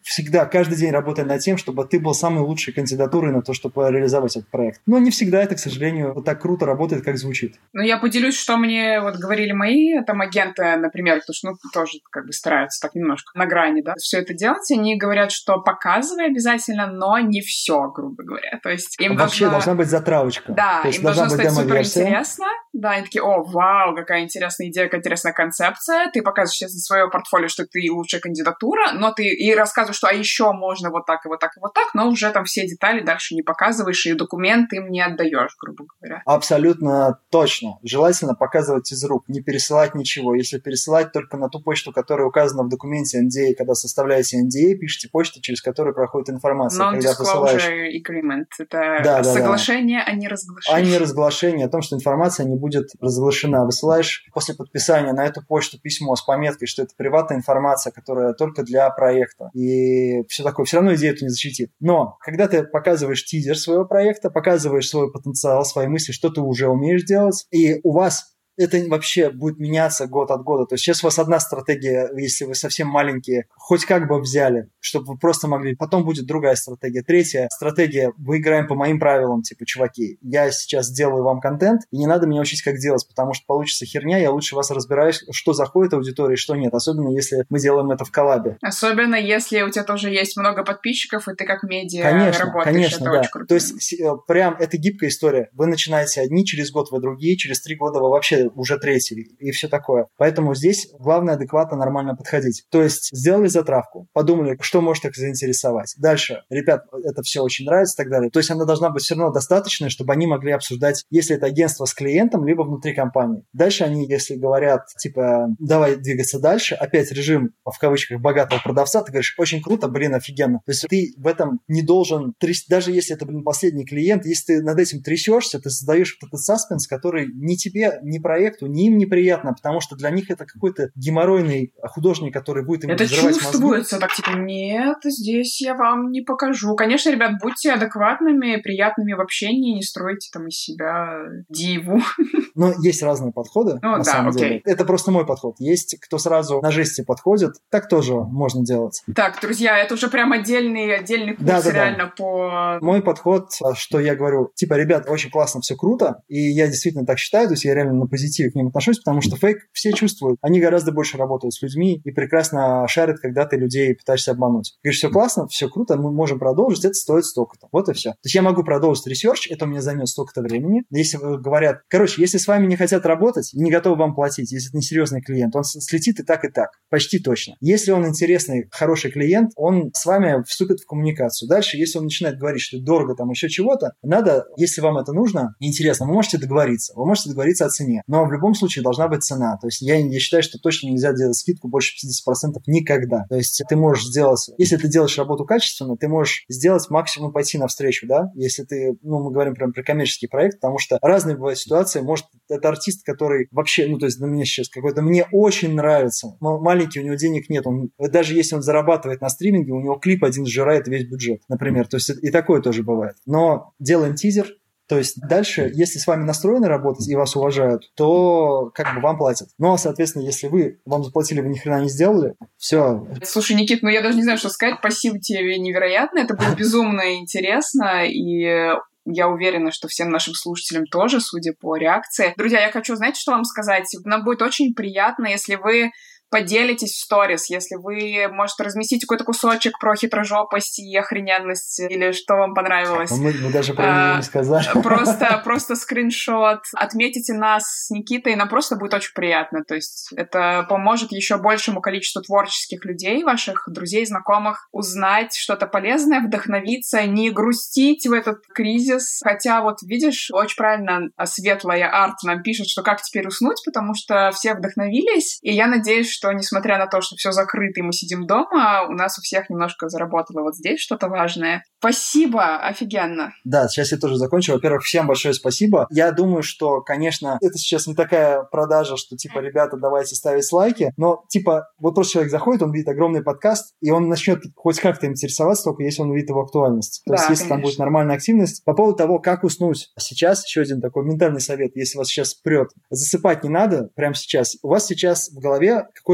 всегда, каждый день работая над тем, чтобы ты был самой лучшей кандидатурой на то, чтобы реализовать этот проект. Но не всегда это, к сожалению, вот так круто работает, как звучит. Ну, я поделюсь, что мне вот говорили мои там агенты, например, потому что, ну, тоже как бы стараются так немножко на грани, да, все это делать. Они говорят, что показывай обязательно, но не все, грубо говоря. То есть им вообще должна быть затравочка. Да, то есть им должно быть стать суперинтересно. Да, они такие: о, вау, какая интересная идея, какая интересная концепция. Ты показываешь сейчас на свое портфолио, что ты лучшая кандидатура, но ты и рассказываешь, что еще можно вот так и вот так и вот так, но уже там все детали дальше не показываешь, и документы им не отдаешь, грубо говоря. Абсолютно точно. Желательно показывать из рук, не пересылать ничего. Если пересылать только на ту почту, которая указана в документе NDA, когда составляете NDA, пишите почту, через которую проходит информация. Non-disclosure agreement. Это соглашение, а не разглашение. А не разглашение, о том, что информация не будет разглашена. Высылаешь после подписания на эту почту письмо с пометкой, что это приватная информация, которая только для проекта. И все такое. Все равно идею это не защитит. Но когда ты показываешь тизер своего проекта, показываешь свой потенциал, свои мысли, что ты уже умеешь делать, и у вас это вообще будет меняться год от года. То есть сейчас у вас одна стратегия, если вы совсем маленькие, хоть как бы взяли, чтобы вы просто могли. Потом будет другая стратегия. Третья стратегия: мы играем по моим правилам, типа, чуваки, я сейчас делаю вам контент, и не надо меня учить, как делать, потому что получится херня, я лучше вас разбираюсь, что заходит аудитории, что нет. Особенно, если мы делаем это в коллабе. Особенно, если у тебя тоже есть много подписчиков, и ты как медиа работаешь. Конечно, это да. очень круто. То есть прям это гибкая история. Вы начинаете одни, через год вы другие, через 3 года вы вообще уже третий и все такое. Поэтому здесь главное адекватно, нормально подходить. То есть сделали затравку, подумали, что может их заинтересовать. Дальше, ребят, это все очень нравится и так далее. То есть она должна быть все равно достаточной, чтобы они могли обсуждать, если это агентство с клиентом, либо внутри компании. Дальше они, если говорят, типа, давай двигаться дальше, опять режим, в кавычках, богатого продавца, ты говоришь: очень круто, блин, офигенно. То есть ты в этом не должен, даже если это, последний клиент, если ты над этим трясешься, ты создаешь вот этот саспенс, который ни тебе, ни проекту, ни им неприятно, потому что для них это какой-то геморройный художник, который будет им взрывать мозги. Это чувствуется, так типа: нет, здесь я вам не покажу. Конечно, ребят, будьте адекватными, приятными в общении, не стройте там из себя диву. Но есть разные подходы, на самом деле. Это просто мой подход. Есть кто сразу на жести подходит, так тоже можно делать. Так, друзья, это уже прям отдельный курс реально по... Мой подход, что я говорю, типа: ребят, очень классно, все круто, и я действительно так считаю, то есть я реально на позитиве к ним отношусь, потому что фейк все чувствуют. Они гораздо больше работают с людьми и прекрасно шарят, когда ты людей пытаешься обмануть. Говоришь: все классно, все круто, мы можем продолжить, это стоит столько-то. Вот и все. То есть я могу продолжить ресерч, это у меня займет столько-то времени. Если говорят, если с вами не хотят работать и не готовы вам платить, если это несерьезный клиент, он слетит и так, почти точно. Если он интересный, хороший клиент, он с вами вступит в коммуникацию. Дальше, если он начинает говорить, что дорого, там еще чего-то, надо, если вам это нужно, интересно, вы можете договориться о цене. Но в любом случае должна быть цена. То есть я считаю, что точно нельзя делать скидку больше 50% никогда. То есть ты можешь сделать, если ты делаешь работу качественно, ты можешь сделать максимум, пойти навстречу, да, если ты, мы говорим прям про коммерческий проект, потому что разные бывают ситуации. Может, это артист, который вообще, то есть на меня сейчас какой-то, мне очень нравится, маленький, у него денег нет, даже если он зарабатывает на стриминге, у него клип один сжирает весь бюджет, например. То есть и такое тоже бывает. Но делаем тизер. То есть дальше, если с вами настроены работать и вас уважают, то как бы вам платят. Но, соответственно, если вам заплатили, вы ни хрена не сделали, все. Слушай, Никит, я даже не знаю, что сказать. Спасибо тебе невероятно. Это было безумно интересно, и я уверена, что всем нашим слушателям тоже, судя по реакции. Друзья, я хочу, знаете, что вам сказать? Нам будет очень приятно, если вы поделитесь в сторис, если вы, может, разместите какой-то кусочек про хитрожопость и охрененность, или что вам понравилось. Мы даже про нее не сказали. Просто скриншот. Отметите нас с Никитой, нам просто будет очень приятно. То есть это поможет еще большему количеству творческих людей, ваших друзей, знакомых, узнать что-то полезное, вдохновиться, не грустить в этот кризис. Хотя вот видишь, очень правильно Светлая Арт нам пишет, что как теперь уснуть, потому что все вдохновились, и я надеюсь, что несмотря на то, что все закрыто и мы сидим дома, у нас у всех немножко заработало вот здесь что-то важное. Спасибо, офигенно. Да, сейчас я тоже закончу. Во-первых, всем большое спасибо. Я думаю, что, конечно, это сейчас не такая продажа, что типа, ребята, давайте ставить лайки, но типа, вот просто человек заходит, он видит огромный подкаст, и он начнет хоть как-то интересоваться, только если он увидит его актуальность. То есть, если там будет нормальная активность. По поводу того, как уснуть. Сейчас еще один такой ментальный совет, если вас сейчас прет. Засыпать не надо прямо сейчас. У вас сейчас в голове какой-то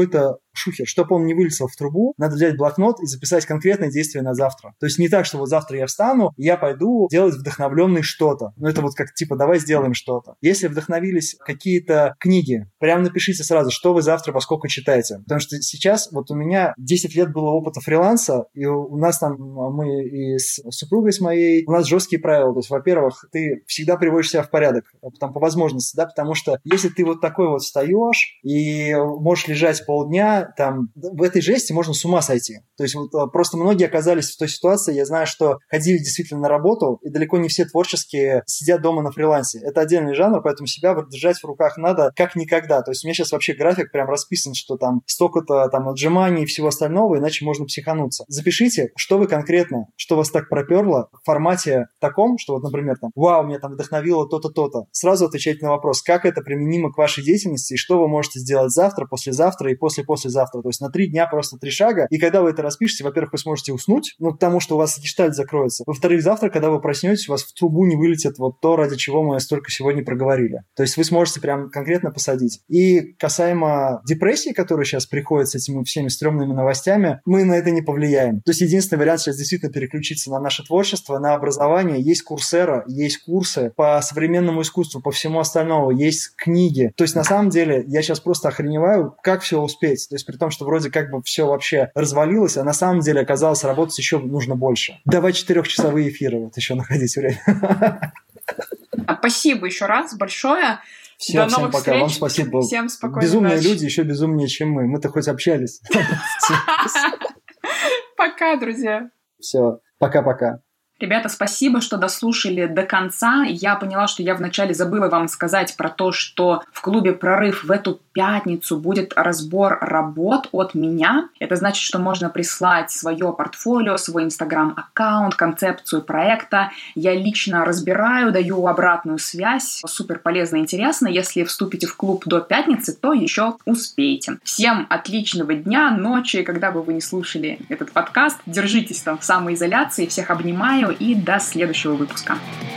шухер, чтобы он не вылетел в трубу, надо взять блокнот и записать конкретные действия на завтра. То есть не так, что вот завтра я встану, и я пойду делать вдохновленный что-то. Ну, это вот как типа давай сделаем что-то. Если вдохновились какие-то книги, прям напишите сразу, что вы завтра поскольку читаете. Потому что сейчас вот у меня 10 лет было опыта фриланса, и у нас там, мы и с супругой с моей, у нас жесткие правила. То есть, во-первых, ты всегда приводишь себя в порядок, там, по возможности, да, потому что если ты вот такой вот встаешь и можешь лежать полдня, там, в этой жести можно с ума сойти. То есть, вот просто многие оказались в той ситуации, я знаю, что ходили действительно на работу, и далеко не все творческие сидят дома на фрилансе. Это отдельный жанр, поэтому себя держать в руках надо как никогда. То есть, у меня сейчас вообще график прям расписан, что там столько-то там отжиманий и всего остального, иначе можно психануться. Запишите, что вы конкретно, что вас так проперло в формате таком, что вот, например, там, вау, меня там вдохновило то-то, то-то. Сразу отвечайте на вопрос, как это применимо к вашей деятельности и что вы можете сделать завтра, послезавтра и послезавтра. То есть на 3 дня просто 3 шага. И когда вы это распишете, во-первых, вы сможете уснуть, ну, потому что у вас гештальт закроется. Во-вторых, завтра, когда вы проснетесь, у вас в трубу не вылетит вот то, ради чего мы столько сегодня проговорили. То есть вы сможете прям конкретно посадить. И касаемо депрессии, которая сейчас приходит с этими всеми стрёмными новостями, мы на это не повлияем. То есть единственный вариант сейчас действительно переключиться на наше творчество, на образование. Есть Coursera, есть курсы по современному искусству, по всему остальному, есть книги. То есть на самом деле я сейчас просто охреневаю, как все успеть. То есть при том, что вроде как бы все вообще развалилось, а на самом деле оказалось, работать еще нужно больше. Давай 4-часовые эфиры вот еще находить время. Спасибо еще раз большое. Все, всем пока. Встреч. Вам спасибо. Всем спокойной Безумные ночи. люди еще безумнее, чем мы. Мы-то хоть общались. Пока, друзья. Все, пока-пока. Ребята, спасибо, что дослушали до конца. Я поняла, что я вначале забыла вам сказать про то, что в клубе «Прорыв» в эту пятницу будет разбор работ от меня. Это значит, что можно прислать свое портфолио, свой инстаграм-аккаунт, концепцию проекта. Я лично разбираю, даю обратную связь. Супер полезно и интересно. Если вступите в клуб до пятницы, то еще успеете. Всем отличного дня, ночи, когда бы вы не слушали этот подкаст. Держитесь там в самоизоляции. Всех обнимаю и до следующего выпуска.